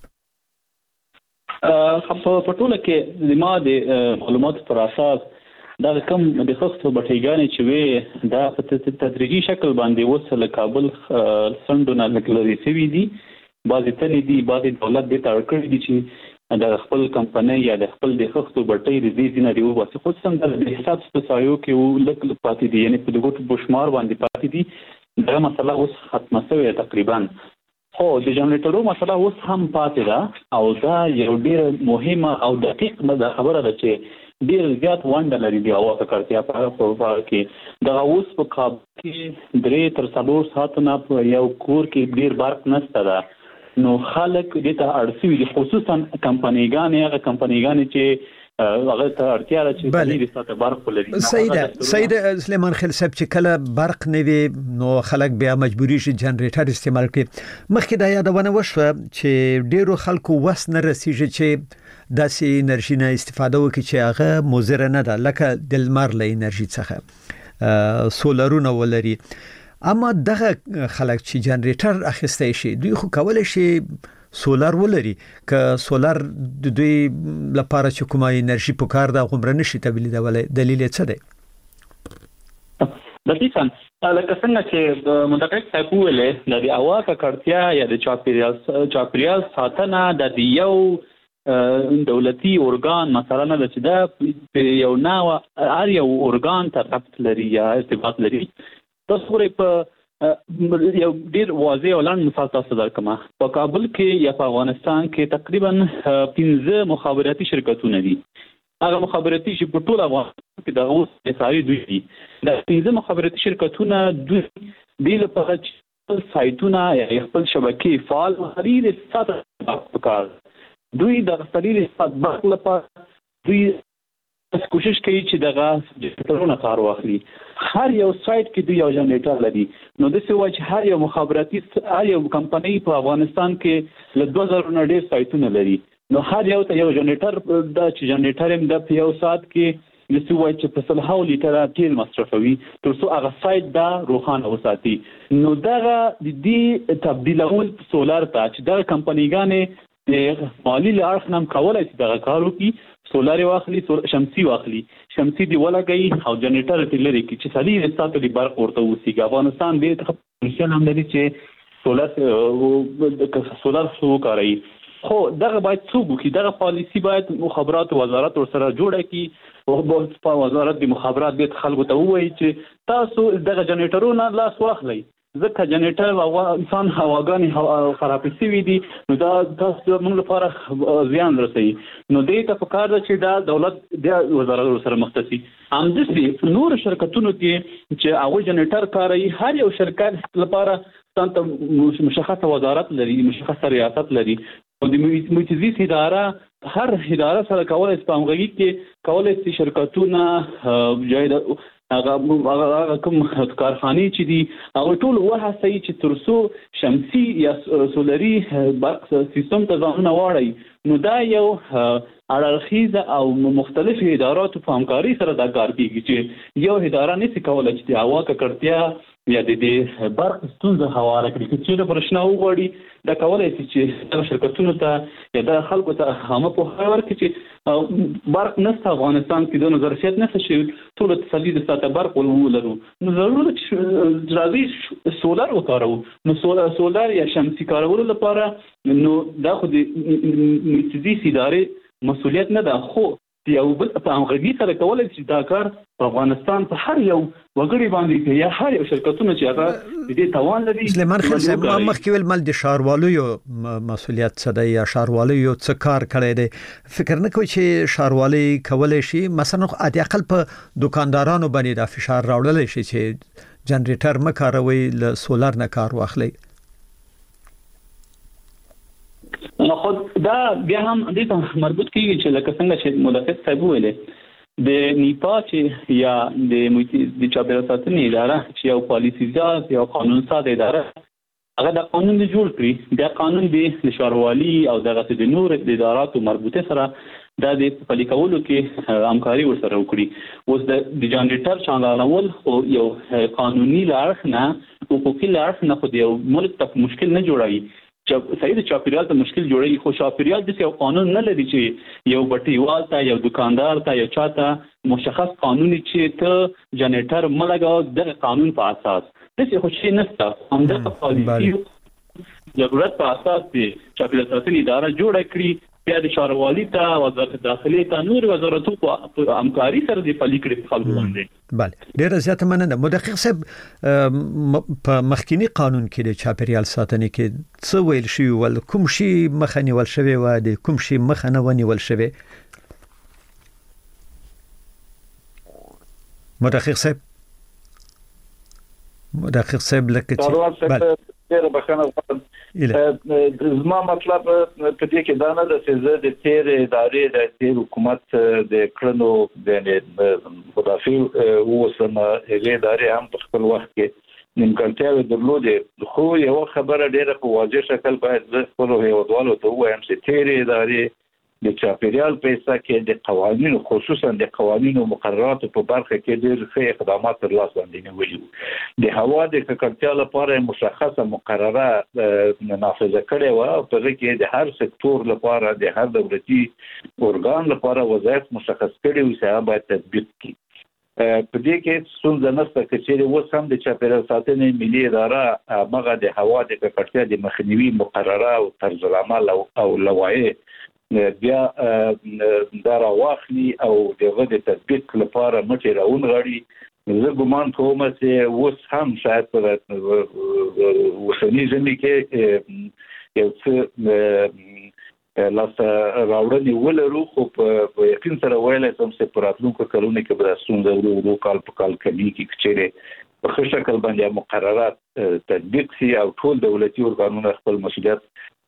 په ټوله کې زما د معلومات پر اساس دا کوم د خصوصو بټیګانې چې وي دا په تدریجي شکل باندې وصل کابل سندونه لکلري سوي دي. بعضې تلې دي بعضې دولت دې ته اړ کړي دي چې د خپل کمپنۍ یا د خپل د خښتو بټۍ د دې ځینې دی وباسي خصوصا د حساب سپسایو کې لږ لږ پاتې دي یعنی په دغه بشمار باندې پاتې دي. دا مسله اوس ختمه شوې تقریبا. خو د جنریټرو مسله اوس هم پاتې ده او دا یو ډېر مهمه او دقیق خبره ده چې ډېر زیات ونډه لري د هوا ککړتیا په اړه کې. دا اوس په کابل کې درې تر څلور ساعتونه په یو کور کې ډېر برق نشته ده نو خلک دې ته اړ شوي دي خصوصا کمپنیګانې هغه کمپنیګانې چې هغه ته اړتیا ده چې د ساته برق ولري. سید سید سلیمان خیل صاحب چې کله برق نه وي نو خلک بیا مجبوری شي جنریټر استعمال کړي. مخکې دا یادونه وشوه چې ډیرو خلکو وس نه رسیږي چې داسې انرژي نه استفاده وکړي چې هغه مضر نه ده لکه د لمر له انرژي څخه سولرونه ولري. اما دغه خلک چې جنریټر اخیسته شي دوی خو کولای شي سولر ولري که سولر د دوی لپاره چې کومه انرژي پکار ده غومره نشي تولیدولای. دلیل څه دی؟ دقیقاً لکه څنګه چې مدقق صاحب ویلې د هوا ککړتیا یا د چاپیریال چاپیریال ساتنه د یو دولتي ارګان مثلا نه چې دا یو ناو هر یو ارګان ته ربط لري یا ارتباط لري. تاسو په یو ډیر واضح اعلان مثال تاسو درکمه. په کابل کې یا په افغانستان کې تقریبا پنځه مخابراتي شرکتونه دي. هغه مخابراتي چې په ټول افغانستان کې د اوس ساري دوی دي. د پنځه مخابراتي شرکتونه دوی د لپاره چې سایټونه یا خپل شبکې فعال خرید ساتل پکار. دوی د خرید ساتل لپاره دوی کوشش کوي چې دغه جنریټرونه کار واخلي. هر یو سایت کې دوی یو جنریټر لري. نو د څه وجه هر یو مخابراتي هر یو کمپنۍ په افغانستان کې له دوه زره نه ډیر سایتونه لري. نو هر یو ته یو جنریټر د چې جنریټر هم د یو سات کې د څه وجه چې په سل هاو لیټر تیل مصرفوي تر څو هغه سایت دا روښانه وساتي. نو دغه د دې تبدیلول سولر ته چې دغه کمپنیګانې د مالی لارښ نام کولای شي دغه کار وکړي. سولر واخلي شمسي واخلي شمسي دی ولګي او جنریټر ته لري کی چې سړي رساتو دی برق ورته وسی. افغانستان دې پوزیشن هم لري چې سولر سولر شو کوي. خو دغه باید څوک وکړي. دغه پالیسی باید مخابرات وزارت سره جوړه کړي او په وزارت د مخابرات د خلکو ته وایي چې تاسو دغه جنریټرونه لاس واخلئ. ځکه جنریټر او انسان هواګانې خراب شوي دي نو دا تاسو موږ لپاره زیان رسوي. نو دې ته پکار ده چې دا دولت د وزارت سره مختصي همداسې نور شرکتونو کې چې هغه جنریټر کاروي هر یو شرکت لپاره څنګه مشخصه وزارت لري مشخصه ریاست لري. او د متزیز اداره هر اداره سره کولای شي په همغږي کې کولای شي شرکتونه جاید هغه هغه کوم کارخانه چې دي هغه ټول وهڅوي چې ترڅو شمسي یا سولري برق سیستم ته ځانونه واړي. نو دا یو اړخیزه او مختلف ادارات په همکاري سره دا کار کوي چې یو اداره نشي کولای چې د هوا ککړتیا یا د دې برق ستونزه هواره کړي. چې د برښنا وغوړي دا کولای شي چې د شرکتونو ته یا د خلکو ته هم په خبر ورکړي چې برق نشته افغانستان کې د ظرفیت نشته چې ټول تسلي د ساته برق ولرو. نو ضروري چې راځي سولر وکارو. نو سولر سولر یا شمسي کارولو لپاره نو دا خو د متزیز ادارې مسؤلیت نه ده. خو یو بل په همغږي سره کولای شي دا کار په افغانستان په هر یو وګړي باندې کوي یا هر یو شرکتونه چې هغه د دې توان لري. سلیمان خیل صاحب ما مخکې ویل مل د شاروالو مسؤلیت څه دی یا شاروالو څه کار کړی دی. فکر نه کوي چې شاروالي کولای شي مثلا د اقل په دکاندارانو باندې د فشار راوړل شي چې جنریټر مکاروي له سولر نه کار واخلي. نو خو دا بیا هم دې ته مربوط کیږي چې لکه څنګه چې مدافع صاحب ویلې د نیپا چې یا د د چاپیریال ساتنې اداره چې یو پالیسي ځات یا قانون ساز اداره هغه د قانون دی جوړ کړی. دا قانون دی د شاروالي او دغه د نور د اداراتو مربوطه سره دا د پلي کولو کې همکاري ورسره وکړي. اوس د جنریټر چالانول او یو قانوني لارښ نه حقوقي لارښ نه خو یو ملک ته مشکل نه جوړوي. چې صحیح د چاپیریال ته مشکل جوړي. خو چاپیریال د یو قانون نه لري چې یو بټیوال ته یو دکاندار ته یو چاته مشخص قانوني چې ته جنریټر ملګاو د قانون په اساس دغه خو شي نشته. همدا پالیسي ضرورت په اساس دی چاپیریال ساتنې اداره جوړه کړي. بیا د شاروالي ته وزارت داخلي ته نور وزارتونو په همکاري سره د پلي کړي خلکو باندې. بله ډیره زیاته مننه. مدقق صاحب په مخکینی قانون کې د چاپیریال ساتنې کې څه ویل شوی ول کوم شي مخه نیول شوی و د کوم شي مخه نه ونیول شوی؟ مدقق صاحب مدقق صاحب لکه چې ډېر بخښنه غواړم. زما مطلب په دې کې دا نه ده چې زه د تیر ادارې د تیر حکومت د کړنو د مدافع اوسم هغه ادارې هم په خپل وخت کې نیمګړتیاوې درلودې، خو یو خبره ډېره په واضح شکل باید زه خپل هیوادوالو ته ووایم چې تیر ادارې د چاپیریال په حصہ کې د قوانینو خصوصا د قوانینو مقرراتو په برخه کې ډېر ښه اقدامات ترلاسه باندې نیولي وو. د هوا د ککړتیا لپاره مشخصه مقرره نافذه کړې وه، په هغه کې د هر سکتور لپاره د هر دولتي ارګان لپاره وظایف مشخص کړي وو چې هغه باید تطبیق کړي. په دې کې ستونزه نشته چې اوس هم د چاپیریال ساتنې ملي اداره هغه د هوا د ککړتیا د مخنیوي مقرره او طرز العمل او لوایح بیا دا راواخلي او دغه د تطبیق لپاره مټې راونغاړي. زه ګومان کوم چې اوس هم شاید په اوسني ژمي کې یو څه لاسته راوړنې ولرو، خو په یقین سره ویلی شم چې په راتلونکو کلونو کې به دا ستونزه ورو ورو کال په کال کمیږي که چیرې په ښه شکل باندې مقررات تطبیق شي او ټول دولتي ارګانونه خپل مسؤلیت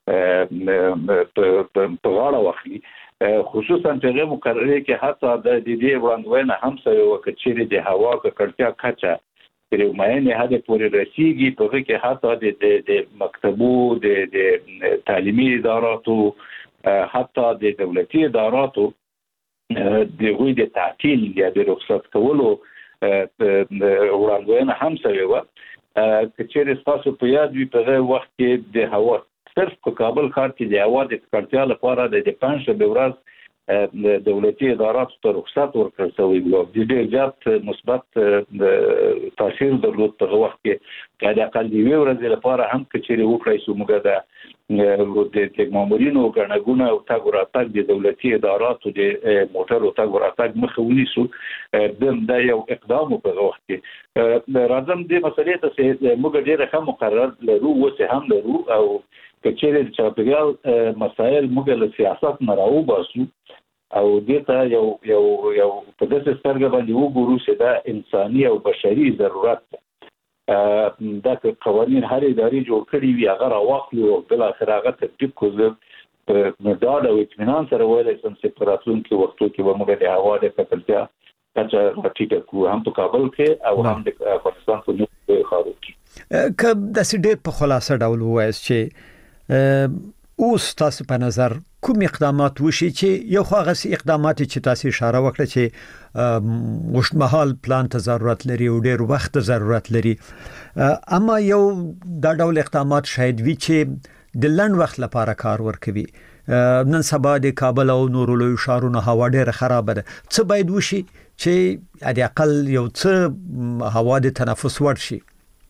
په غاړه واخلي. خصوصا په هغه مقررې کې حتی د دې وړاندوینه هم شوې وه که چیرې د هوا ککړتیا کچه تر یو معینې حد پورې رسیږي، په هغه کې حتی د مکتبو د تعلیمي اداراتو حتی د دولتي اداراتو د هغوی د تعطیل یا د رخصت کولو وړاندوینه هم شوې وه. که چیرې ستاسو په یاد وي په هغه وخت کې د هوا صرف په کابل ښار کې د هوا د ککړتیا لپاره د پنجشنبې ورځ دولتي اداراتو ته رخصت ورکړل شوی و. د ډېر زیات مثبت تاثیر درلود په هغه وخت کې که د اقل د یوې ورځې لپاره هم که چیرې وکړی شو موږ د د مامورینو ګڼه او تګ راتګ د دولتي اداراتو د موټرو تګ راتګ مخه ونیسو، دا یو اقدام په هغه وخت کې. راځم دې مسلې ته چې موږ ډېره ښه مقرر لرو، اوس هم لرو، او که چیرې د چاپیریال مسایل موږ له سیاست نه راوباسو او دې ته یو یو یو په داسې سترګه باندې وګورو چې دا انساني او بشري ضرورت ده. دا که قوانین هر ادارې جوړ کړي وي هغه راواخلو او بالاخره هغه تطبیق کړو، په ډاډ او اطمینان سره ویلی شم چې په راتلونکي وختو کې به موږ د هوا د ککړتیا کچه راټیټه کړو، هم په کابل کې او هم د افغانستان په نورو ښارونو کې. که داسې ډېر په خلاصه ډول ووایاست چې اوس تاسو په نظر کوم اقدامات وشي چې یو خو هغه اقدامات چې تاسو اشاره وکړه چې اوږدمهال پلان ته ضرورت لري او ډېر وخت ته ضرورت لري، اما یو دا ډول اقدامات شاید وي چې د لنډ وخت لپاره کار ورکوي. نن سبا د کابل او نورو لویو ښارونو هوا ډېره خرابه ده، څه باید وشي چې د اقل یو څه هوا د تنفس وړ شي؟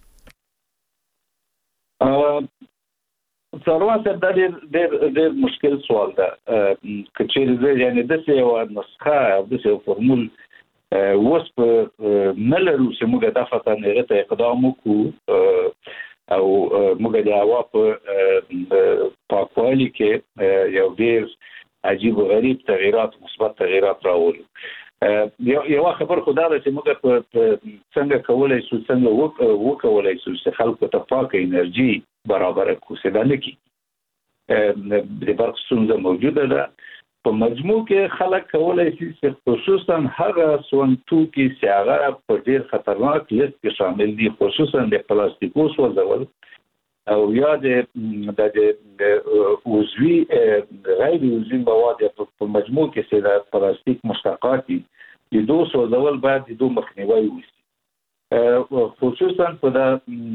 څاروان صاحب دا ډېر ډېر ډېر مشکل سوال ده. که چیرې زه یعنې داسې یوه نسخه او داسې یو فورمول اوس په نه لرو چې موږ دفعتاً هغې ته اقدام وکړو او موږ د هوا په پاکوالي کې یو ډېر عجیب و غریب تغییرات مثبت تغییرات راولو. یوه خبر خو دا ده چې موږ په څنګه کولی شو څنګه وکولی شو چې خلکو ته پاکه انرژي برابر کړو، چې دا نه کېږي. د برق ستونزه موجوده ده. په مجموع کې خلک کولی شي چې خصوصا هغه سون توکي چې هغه په ډېر خطرناک لیست کې شامل دي، خصوصا د پلاستیکو سوځول او یا د عضوي غیر عضوي مواد په مجموع کې چې د پلاستیک مشتقات دي د دو سوځول باید د دو مخنیوی وشي. خصوصا په د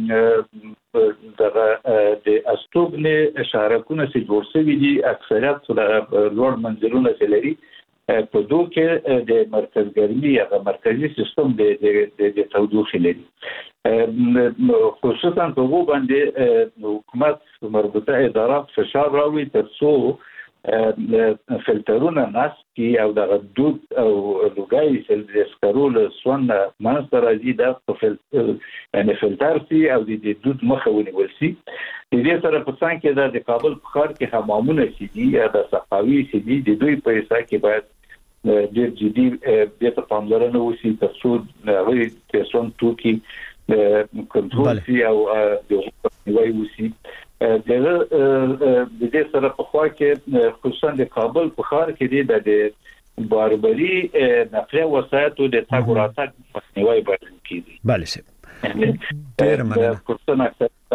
استوګنې شارکونه چې جوړ شوي دي اکثریت د لوړ منزلونه چې لري په دو کې د مرکز ګرمي یا مرکزي سیستم د تودوخې لري. خصوصا په هغو باندې حکومت مربوطه ادارات فشار راوړي تر څو فلټرونه نصب کړي او دغه دود او لوګي چې د سکرو له سون منځته راځي دا یعنې فلټر شي او د دود مخه ونیول شي. د دې سره په څنګ کې د کابل په ښار کې حمامونه چې دي یا د سقاوي چې دي د دوی په حصه کې باید ډېر جدي دې ته پاملرنه وشي تر څو هغوی د سون توکي کنټرول شي او د وای وسی دغه د دې سره په خوا کې خصوصا د کابل په ښار کې د باربري نقلیه وسایطو د تګ راتګ مخنیوي باید کیږي. بله سه ډیر مننه. خصوصا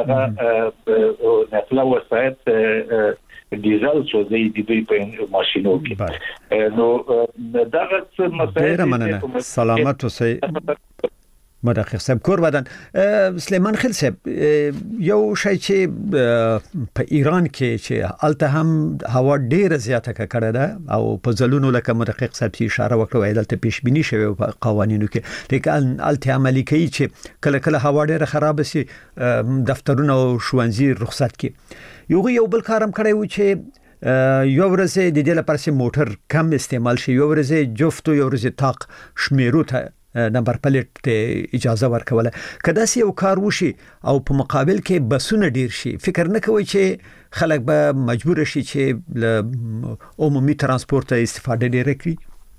د نقلیه وسایط ډیزل سوزي د دوی په ماشينو کې نو دغه څه مسایل ډیر مننه. سلامت اوسئ مدقق صاحب. کور بدن سلیمان خیل صاحب یو شای چې په ایران کې چې الته هم هوا ډیره زیاته کړه ده او په ځلونو لکه مدقق صاحب چې اشاره وکړه دلته پیش بینی شوی په قوانینو کې لیکن الته عملی کوي چې کله کله هوا ډیره خراب شي دفترونه او ښوونځي رخصت کړي. یو یو بل کارم کړی و چې یو ورځ د دې لپاره موټر کم استعمال شي، یو ورځ جفت او یو ورځ تاق شمیرو ته نمبر پلیټ ته اجازه ورکوله. کدا سی یو کار وشي او په مقابل کې بسونه ډیر شي، فکر نه کوي چې خلک به مجبور شي چې له عمومي ترانسپورت استفاده ډیر کړي؟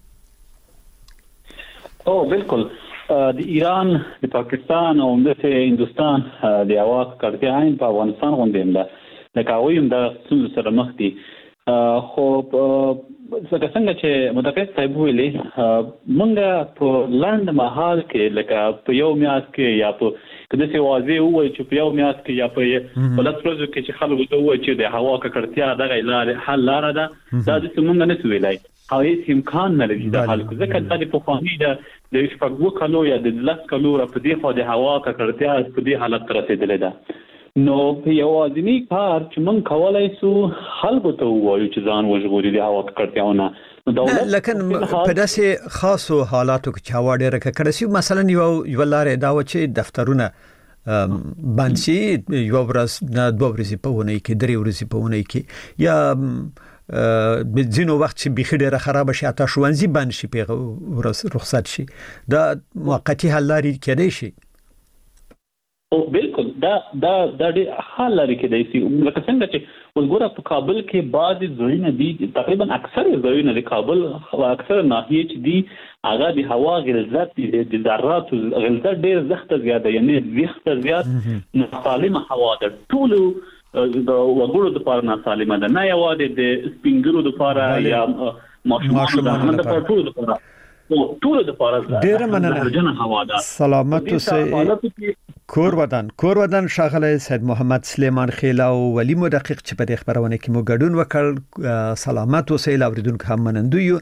او بالکل د ایران، د پاکستان او د هندستان د اواز کړتیا په افغانستان غونډه ده لکه ویم د څه سره مخ دي. خو څنګه څنګه چې مدقق صاحب ویلي مونږه په لاند مهال کې لکه په یو میاشت کې یا په کله چې واضح وای چې په یو میاشت کې یا په بلد پروژه کې چې خلکو ته وای چې د هوا ککړتیا دغه لارې حل لاره ده دا د څنګه نه ویلای او هیڅ امکان نه لري د خلکو ځکه د پوهانی د د شپږو کلو یا د لس کلو را په دې خو د هوا ککړتیا په دې حالت رسیدلې ده. نو په یوازینی کار چې مونږ کولای شو خلکو ته وایو چې ځان وژغوري د هوا ککړتیاونه دولت لکن په داسې خاصو حالاتو کې چې هوا ډیره ککړه شي مثلا یو یو لارې دا و چې دفترونه بند شي یو ورځ نه دوه ورځې په ونه کې درې ورځې په ونه کې یا ځینو وخت چې بيخي ډیره خراب شي اته ښوونځي بند شي په ورځ رخصت شي دا موقتی حل لري کېدای شي. او بالکل دا دا د دې حل لري کېدای شي لکه څنګه چې وګوره په کابل کې بعض ځایونه دي تقریبا اکثر ځایونه د کابل اکثر ناحیې چې دي هغه د هوا غلظت دي د ذرات غلظت ډېر زخته زیاته یعنی زیاته زیات ناسالمه هوا ده ټول د وګړو لپاره ناسالمه ده نه یوازې د سپینګرو لپاره یا ماشومانو لپاره ټول لپاره ټول لپاره ډېر مننه. سلامت اوسئ. کور ودان کور ودان شاغله سید محمد سلیمان خیل او ولی مدقق چې په دې خبرونه کې مو ګډون وکړ. سلامت اوسئ لاوریدونکو هم منندو یو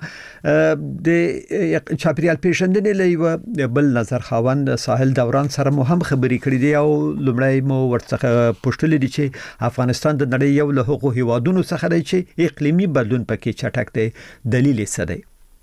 د چاپریال پیژندنې لوي بل نظر خاوند ساحل دوران سره مو هم خبرې کړې دي او لمړی مو ورڅخه پوښتلې دي چې افغانستان د نړۍ یو له حقوقي هیوادونو څخه دی چې اقلیمي بدلون پکې چټک دی، دلیل یې څه دی؟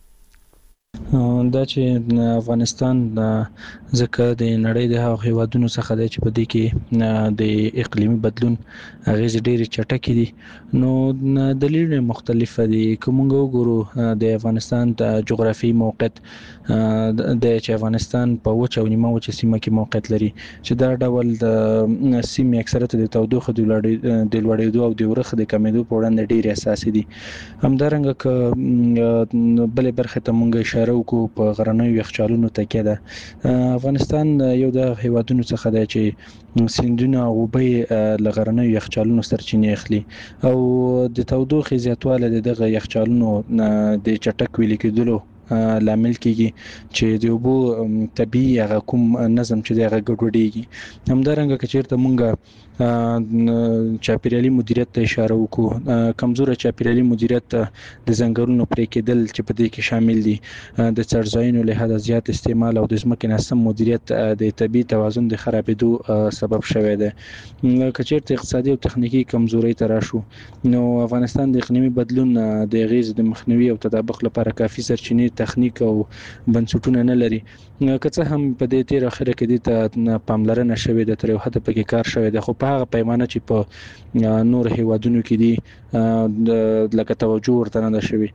دا چې افغانستان ځکه د نړۍ د هغو هیوادونو څخه دی چې په دې کې د اقلیمي بدلون اغیزې ډېرې چټکې دي نو دلیل مختلفه دي. که موږ وګورو د افغانستان د جغرافیایي موقعیت د چې افغانستان په وچه او نیمه وچه سیمه کې موقعیت لري چې دا ډول د سیمې اکثریت د تودوخې د لوړېدو او د ورخ د کمیدو په وړاندې ډېرې حساسې دي. همدارنګه که بلې برخې ته موږ اشاره وکړو په غرنیو یخچالونو تکیه ده. افغانستان یو د هیوادونو څخه دی چې سیندونه او اوبه له غرنیو یخچالونو سرچینې اخلي او د تودوخې زیاتوالی د دغه یخچالونو د چټک ویلې کېدلو لامل کېږي چې د اوبو طبیعي هغه کوم نظم چې دی هغه ګډوډېږي. همدارنګه که چېرته مونږ چاپیریالي مدیریت ته اشاره وکړو، کمزوره چاپیریالي مدیریت د ځنګلونو پرې کېدل چې په دې کې شامل دي، د څړځایونو له حده زیات استعمال او د ځمکې ناسم مدیریت د طبیعي توازن د خرابېدو سبب شوی دی. که چېرته اقتصادي او تخنیکي کمزورۍ ته راشو نو افغانستان د اقلیمي بدلون د اغېزې د مخنیوي او تطابق لپاره کافي سرچینې، تخنیک او بنسټونه نه لري. که څه هم په دې تیر اخره کې دې ته پاملرنه شوې ده، تر یو حده پکې کار شوی دی، خو په هغه پیمانه چې په نور هیوادونو کې دي لکه توجه ورته نه شوی.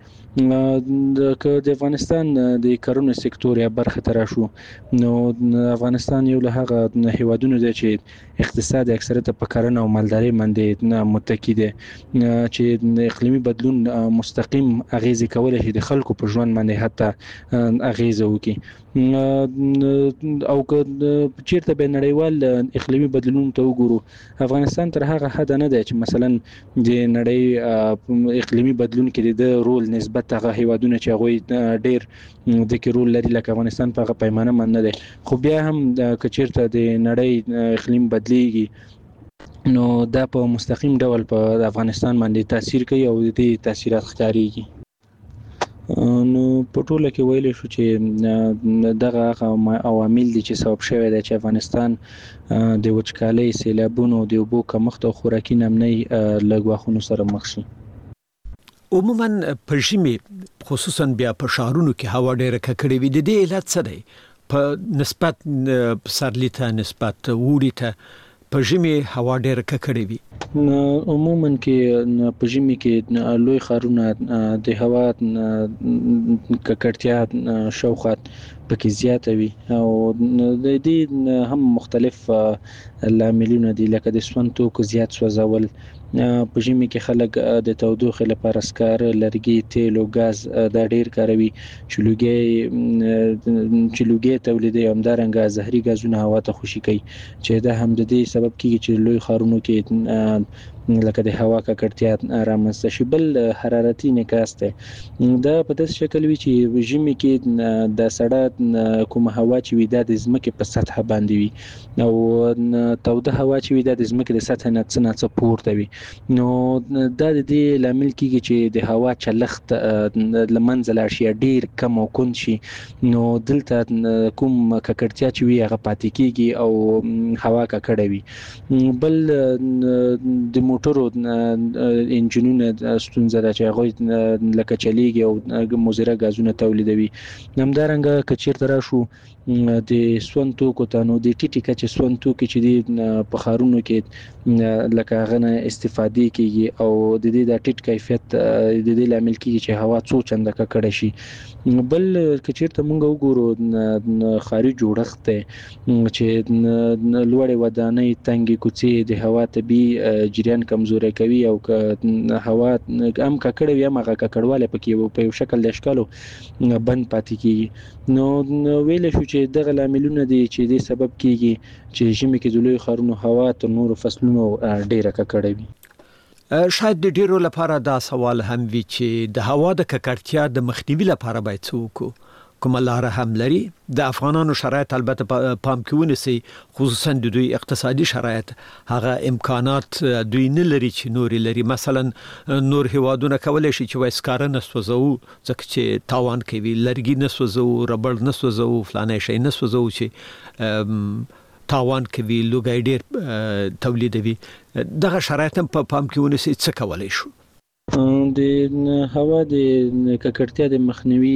د افغانستان د کرنې سکتور یا برخه تر شو نو افغانستان یو له هغه هیوادونو دی چې اقتصاد اکثریت په کرنه او مالداري باندې متکی دی چې د اقلیمي بدلون مستقیم اغیزې کولای شي د خلکو په ژوند باندې حتی اغیزه وکړي او که چیرته به نړیوال اقلیمي بدلون ته وګورو افغانستان تر هغه حد نه دی چې مثلا د نړۍ اقلیمي بدلون کې د رول نسبت هغه هیوادونه چې هغه ډیر د کې رول لري لکه افغانستان په هغه پیمانه باندې دی خو بیا هم که چیرته د نړۍ اقلیم بدلیږي نو دا په مستقیم ډول په افغانستان باندې تاثیر کوي او د تاثیرات ښکاریږي. نو په ټوله کې ویل شو چې دغه عوامل دي چې سبب شوی دی چې افغانستان د وچکالۍ سیلابونو د اوبو کمښت او خوراکي نمنۍ له ګواښونو سره مخ شي. عموما په ژمي خصوصا بیا په ښارونو کې هوا ډیره ککړې وي. د دې علت څه دی؟ په نسبت پسرلي ته نسبت اوړي ته په ژمي هوا ډیره ککړې وي. عموما کې په ژمي کې لوی ښارونه د هوا ککړتیا شاوخوا پکې زیاته وي او د دې هم مختلف لاملونه دي لکه د سون توکو زیات سوځول. په ژمي کې خلک د تودوخې لپاره سکاره لرګي تیل او غاز دا ډیر کاروي چې لوګي چې لوګي تولیدي همدارنګه زهري غازونه هوا ته خوشي کوي چې دا هم د دې سبب کیږي چې لوی ښارونو کې لکه د هوا ککړتیا رامنځته شي. بل حرارتي انعکاس دی دا په داسې شکل وي چې ژمي کې د سړه کومه هوا چې وي دا د ځمکې په سطح باندې وي او توده هوا چې وي دا د ځمکې د سطح نه څه نه څه پورته وي. نو دا د دې لامل کیږي چې د هوا چلخت لمنځه لاړ شي ډیر کم او کند شي نو دلته کوم ککړتیا چې وي هغه پاتې کیږي او هوا ککړه وي. بل د موټرو انجنونو ستونزه ده چې هغه لکه چلیږي او مضره غازونه تولیدوي. همدارنګه که چیرته راشو د سون توکو ته نو د ټیټی کچې سون توکو چې د په ښارونو کې لکه هغه نه استفاده کیږي او د دې د ټیټ کیفیت د دې لامل کیږي چې هوا څو چنده ککړه شي. بل که چیرته مونږ وګورو خاري جوړښت ته چې لوړې ودانۍ تنګې کوڅې د هوا طبي جریان کمزوري کوي او که هوا هم ککړه وي هم هغه ککړواله پکې په یو شکل د اشکالو بند پاتې کیږي. نو ویل شو چې دغه لاملونه دي چې د سبب کیږي چې ژمي کې د لوی ښارونو هوا تر نورو فصلونو ډیره ککړه وي. شاید د ډیرو لپاره دا سوال هم وي چې د هوا د ککړتیا د مخنیوي لپاره باید څه وکړو؟ کومه لاره هم لري؟ د افغانانو شرایط البته پام کې ونیسي خصوصا د دوی اقتصادي شرایط هغه امکانات دوی نه لري چې نور لري. مثلا نور هیوادونه کولای شي چې وایسکاره نسوځو ځکه چې تاوان کوي لرګي نسوځو ربړ نسوځو فلانه شي نسوځو چې تاوان کوي لوګي ډیر تولیدوي. دغه شرایط په پام کې ونیسي څه کولای شو؟ د هوا د ککړتیا د مخنیوي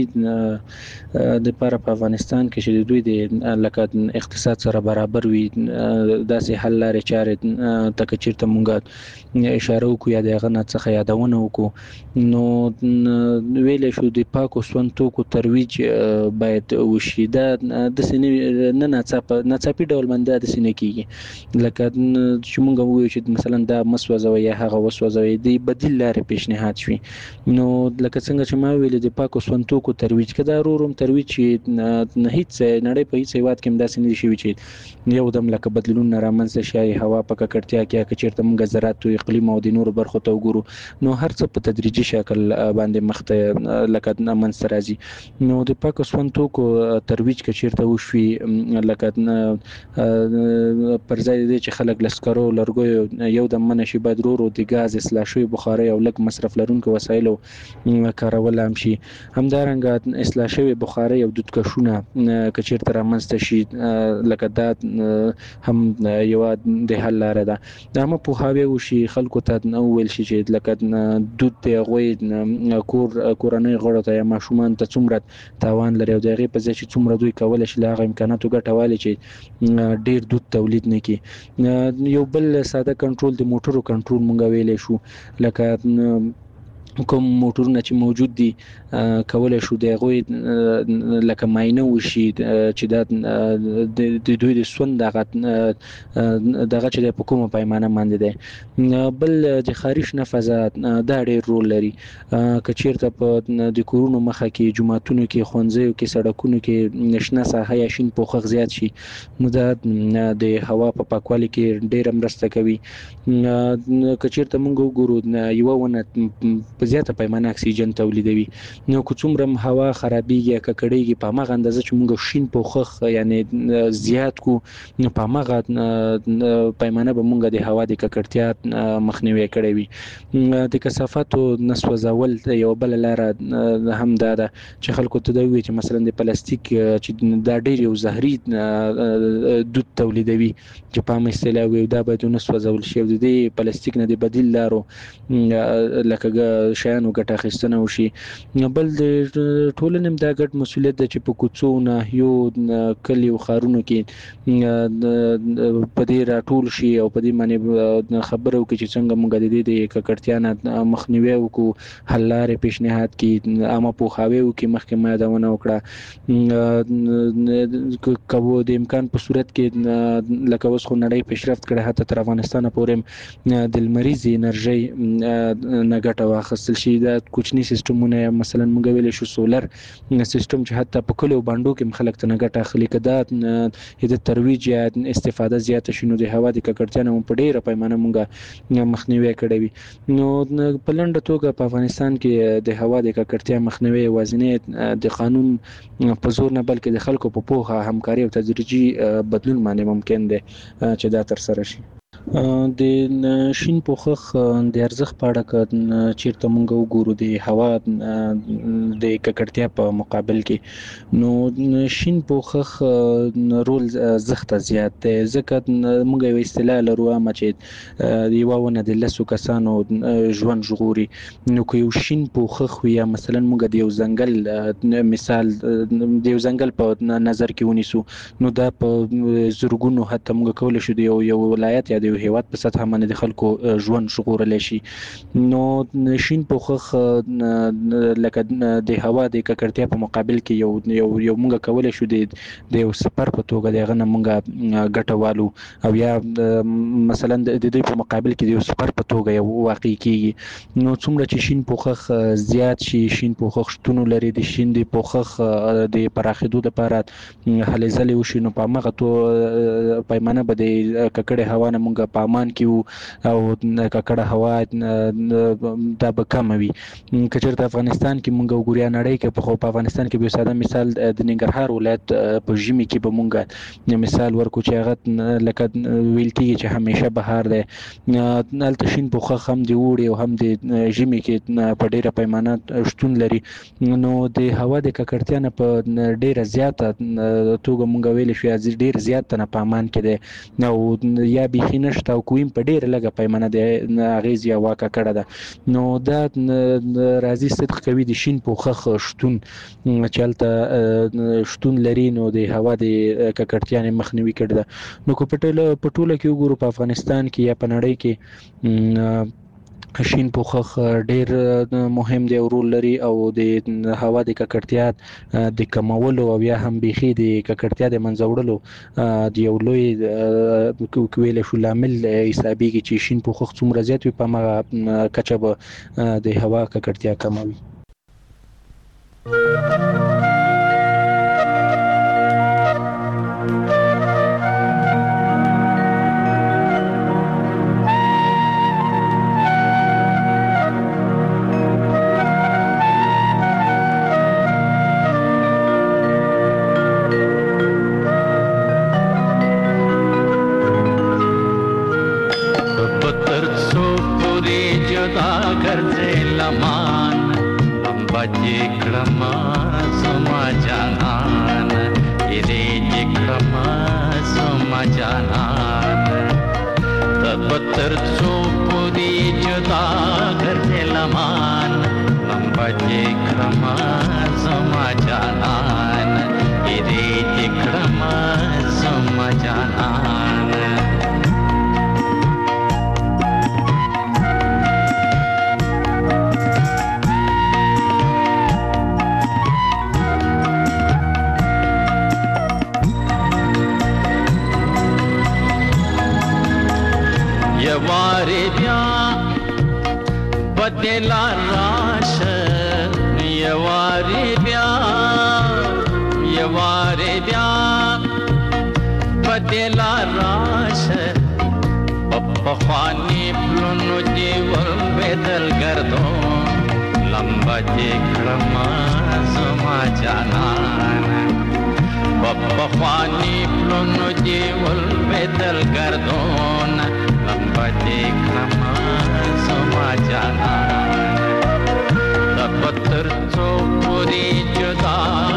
د لپاره په افغانستان کې چې دوی د لکه اقتصاد سره برابر وي داسې حل لارې چارې تک چیرته مونږه اشاره وکړو یا دغه نه څخه یادونه وکړو نو ویل شو د پاکو سون توکو ترویج باید وشي. دا د سینې نه ناڅاپه ناڅاپي ډول باندې د سینې کیږي لکه چې مونږ وایو چې مثلا دا مسوځوي یا هغه وسوځوي د بدیل لارې پیشنهاد شوی. نو لکه څنګه چې ما ویل د پاکو سون توکو ترویج کدا روروم ترویج چې نه هیڅ نړۍ په هیڅ هیواد کې داسې نه شي چې یو دم لکه بدلون رامنځته شي هوا په ککړتیا کې چې چیرته موږ زراعت او اقلیم او د نورو برخو ته وګورو نو هر څه په تدریجي شکل باندې مخته لکه منځ راځي. نو د پاکو سون توکو ترویج کې چیرته وشوي لکه پر ځای دې چې خلک لسکرو لرګو یو دم منشي باید ورو د غاز اصلاح شوی بخاري او لک مصرف لرونکو وسایلو کارول هم شي. همدارنګه اصلاح شوی بخاري او دودکشونه کچیر تر منځ شي لکه دا هم یو د حل لاره ده. دا مو په هاوی وشي خلکو ته نو ویل شي چې لکه دود دی غوي کور کورنۍ غړو ته یا ماشومان ته څومره تاوان لري او دغه په ځای چې څومره دوی کول شي لاغه امکاناتو ګټوالی چې ډیر دود تولید نه کی. یو بل ساده کنټرول د موټرو کنټرول مونږ ویلې شو لکه کوم موټرونه چې موجود دي کولای شو د غوي لکه ماینه وشي چې دا د دوی د سون دغه دغه چې په کومه پیمانه باندې ده. بل د خارج نفذ دا ډېر رول لري. کچیرته په د کورونو مخه کې جمعهتونو کې خونځیو کې سړکونو کې نشنه ساحه یا شین پوخغ زیات شي نو دا د هوا په پاکوالي کې ډېر مرسته کوي. کچیرته موږ وګورو یو ونه په زیاته پیمانه اکسیجن تولیدوي نو که څومره هوا خرابېږي ککړېږي په هغه اندازه چې موږ شین پوخغ یعنی زیات کو نو په هغه پیمانه به موږ د هوا د ککړتیا مخنیوي کړی وي. د کثافاتو نسوځول یو بل لاره هم دا ده چې خلکو ته دا وي چې مثلا د پلاستیک چې دا ډېر یو زهري دود تولیدوي چې په عامه اصطلاح وي دا باید نسوځول شي. د دې پلاستیک نه د بدیل لارو لکه شیانو ګټه اخیستنه وشي. بل د ټولنې دا ګډ مسولیت ده چې په کوڅو ناحیو کلیو ښارونو کې په دې راټول شي او په دې باندې خبرې وکړي چې څنګه موږ د دې د ککړتیا نه مخنیوي وکړو، حل لارې پیشنهاد کړي، عامه پوهاوی وکړي. مخکې ما یادونه وکړه که د امکان په صورت کې لکه اوس خو نړۍ پیشرفت کړی حتی تر افغانستانه پورې د لمریزې انرژۍ نه ګټه واخیستل شي. دا کوچني سیستمونه مثلا موږ ویلی شو سولر سیستم چې حتی په کلیو بانډو کې خلک ته نه ګټه اخلي. که دا د ترویج یا استفاده زیاته شي نو د هوا د ککړتیا نه په ډېره پیمانه موږ مخنیوی کړی وي. نو په لنډه توګه په افغانستان کې د هوا د ککړتیا مخنیوی یوازینی د قانون په زور نه بلکې د خلکو په پوهه، همکاري او تدریجي بدلون باندې ممکن دی چې دا ترسره شي. د شین پوخغ د ارزښت په اړه که چیرته موږ وګورو د هوا د ککړتیا په مقابل کې نو شین پوخغ رول زښته زیات دی ځکه موږ یو اصطلاح لرو عامه چې یوه ونه د لسو کسانو ژوند ژغوري. نو که یو شین پوخغ وي یا مثلا موږ د یو ځنګل مثال د یو ځنګل په نظر کې ونیسو نو دا په زرګونو حتی موږ کولی شو د یو ولایت یا د یو هیواد په سطح باندې د خلکو ژوند ژغورلی شي. نو شین پوخغ لکه د هوا د ککړتیا په مقابل کې یو یو یو موږ کولی شو د یو سفر په توګه د هغه نه موږ ګټه والو او یا مثلا د دوی په مقابل کې د یو سفر په توګه یو واقع کیږي. نو څومره چې شین پوخغ زیات شي، شین پوخغ شتون لري، د شین د پوخغ د پراخېدو لپاره هلې ځلې وشي نو په همغه پیمانه به د ککړې هوا نه موږ په امان کې او ککړه هوا دا به کمه وي. که چېرته افغانستان کې موږ وګورو یا نړۍ کې په خو په افغانستان کې به ساده مثال د ننګرهار ولایت په ژمي کې به موږ مثال ورکو چې هغه لکه ویل کېږي چې همیشه بهار دی. هلته شین پوخغ هم د اوړي او هم د ژمي کې په ډېره پیمانه شتون لري. نو د هوا د ککړتیا نه په ډېره زیاته توګه موږ ویلی شو یا ډېر زیات نه په امان کې دی او یا بیخي نشته او کویم په ډېره لږه پیمانه د اغېز یا واقع کړه ده. نو دا راځي صدق کوي د شین پوخغ شتون چې هلته شتون لري نو د هوا د ککړتیا نه مخنیوي کړی ده. نو که په ټوله کې وګورو په افغانستان کې یا په نړۍ کې شین پوخغ ډېر مهم دی او رول لري او د هوا د ککړتیا د کمولو او یا هم بیخي د ککړتیا د منځه وړلو د یو لوی ویلی شو لامل حسابېږي چې شین پوخغ څومره زیات وي په همغه کچه به د هوا ککړتیا کموي. कर تر څو پوری جدا ګرځې لمان لمبا چې کرما زما جانان دې دې کرما زما جانان یواری بیا بدلا راش یواری بیا یواری بیا بدلا راش بخوانی پلونو دیول بدل گردو لمبا جکرما زما جانان بخوانی پلونو دیول بدل گردون لمبا جکرما زما جانان تب تر څو پوری جدا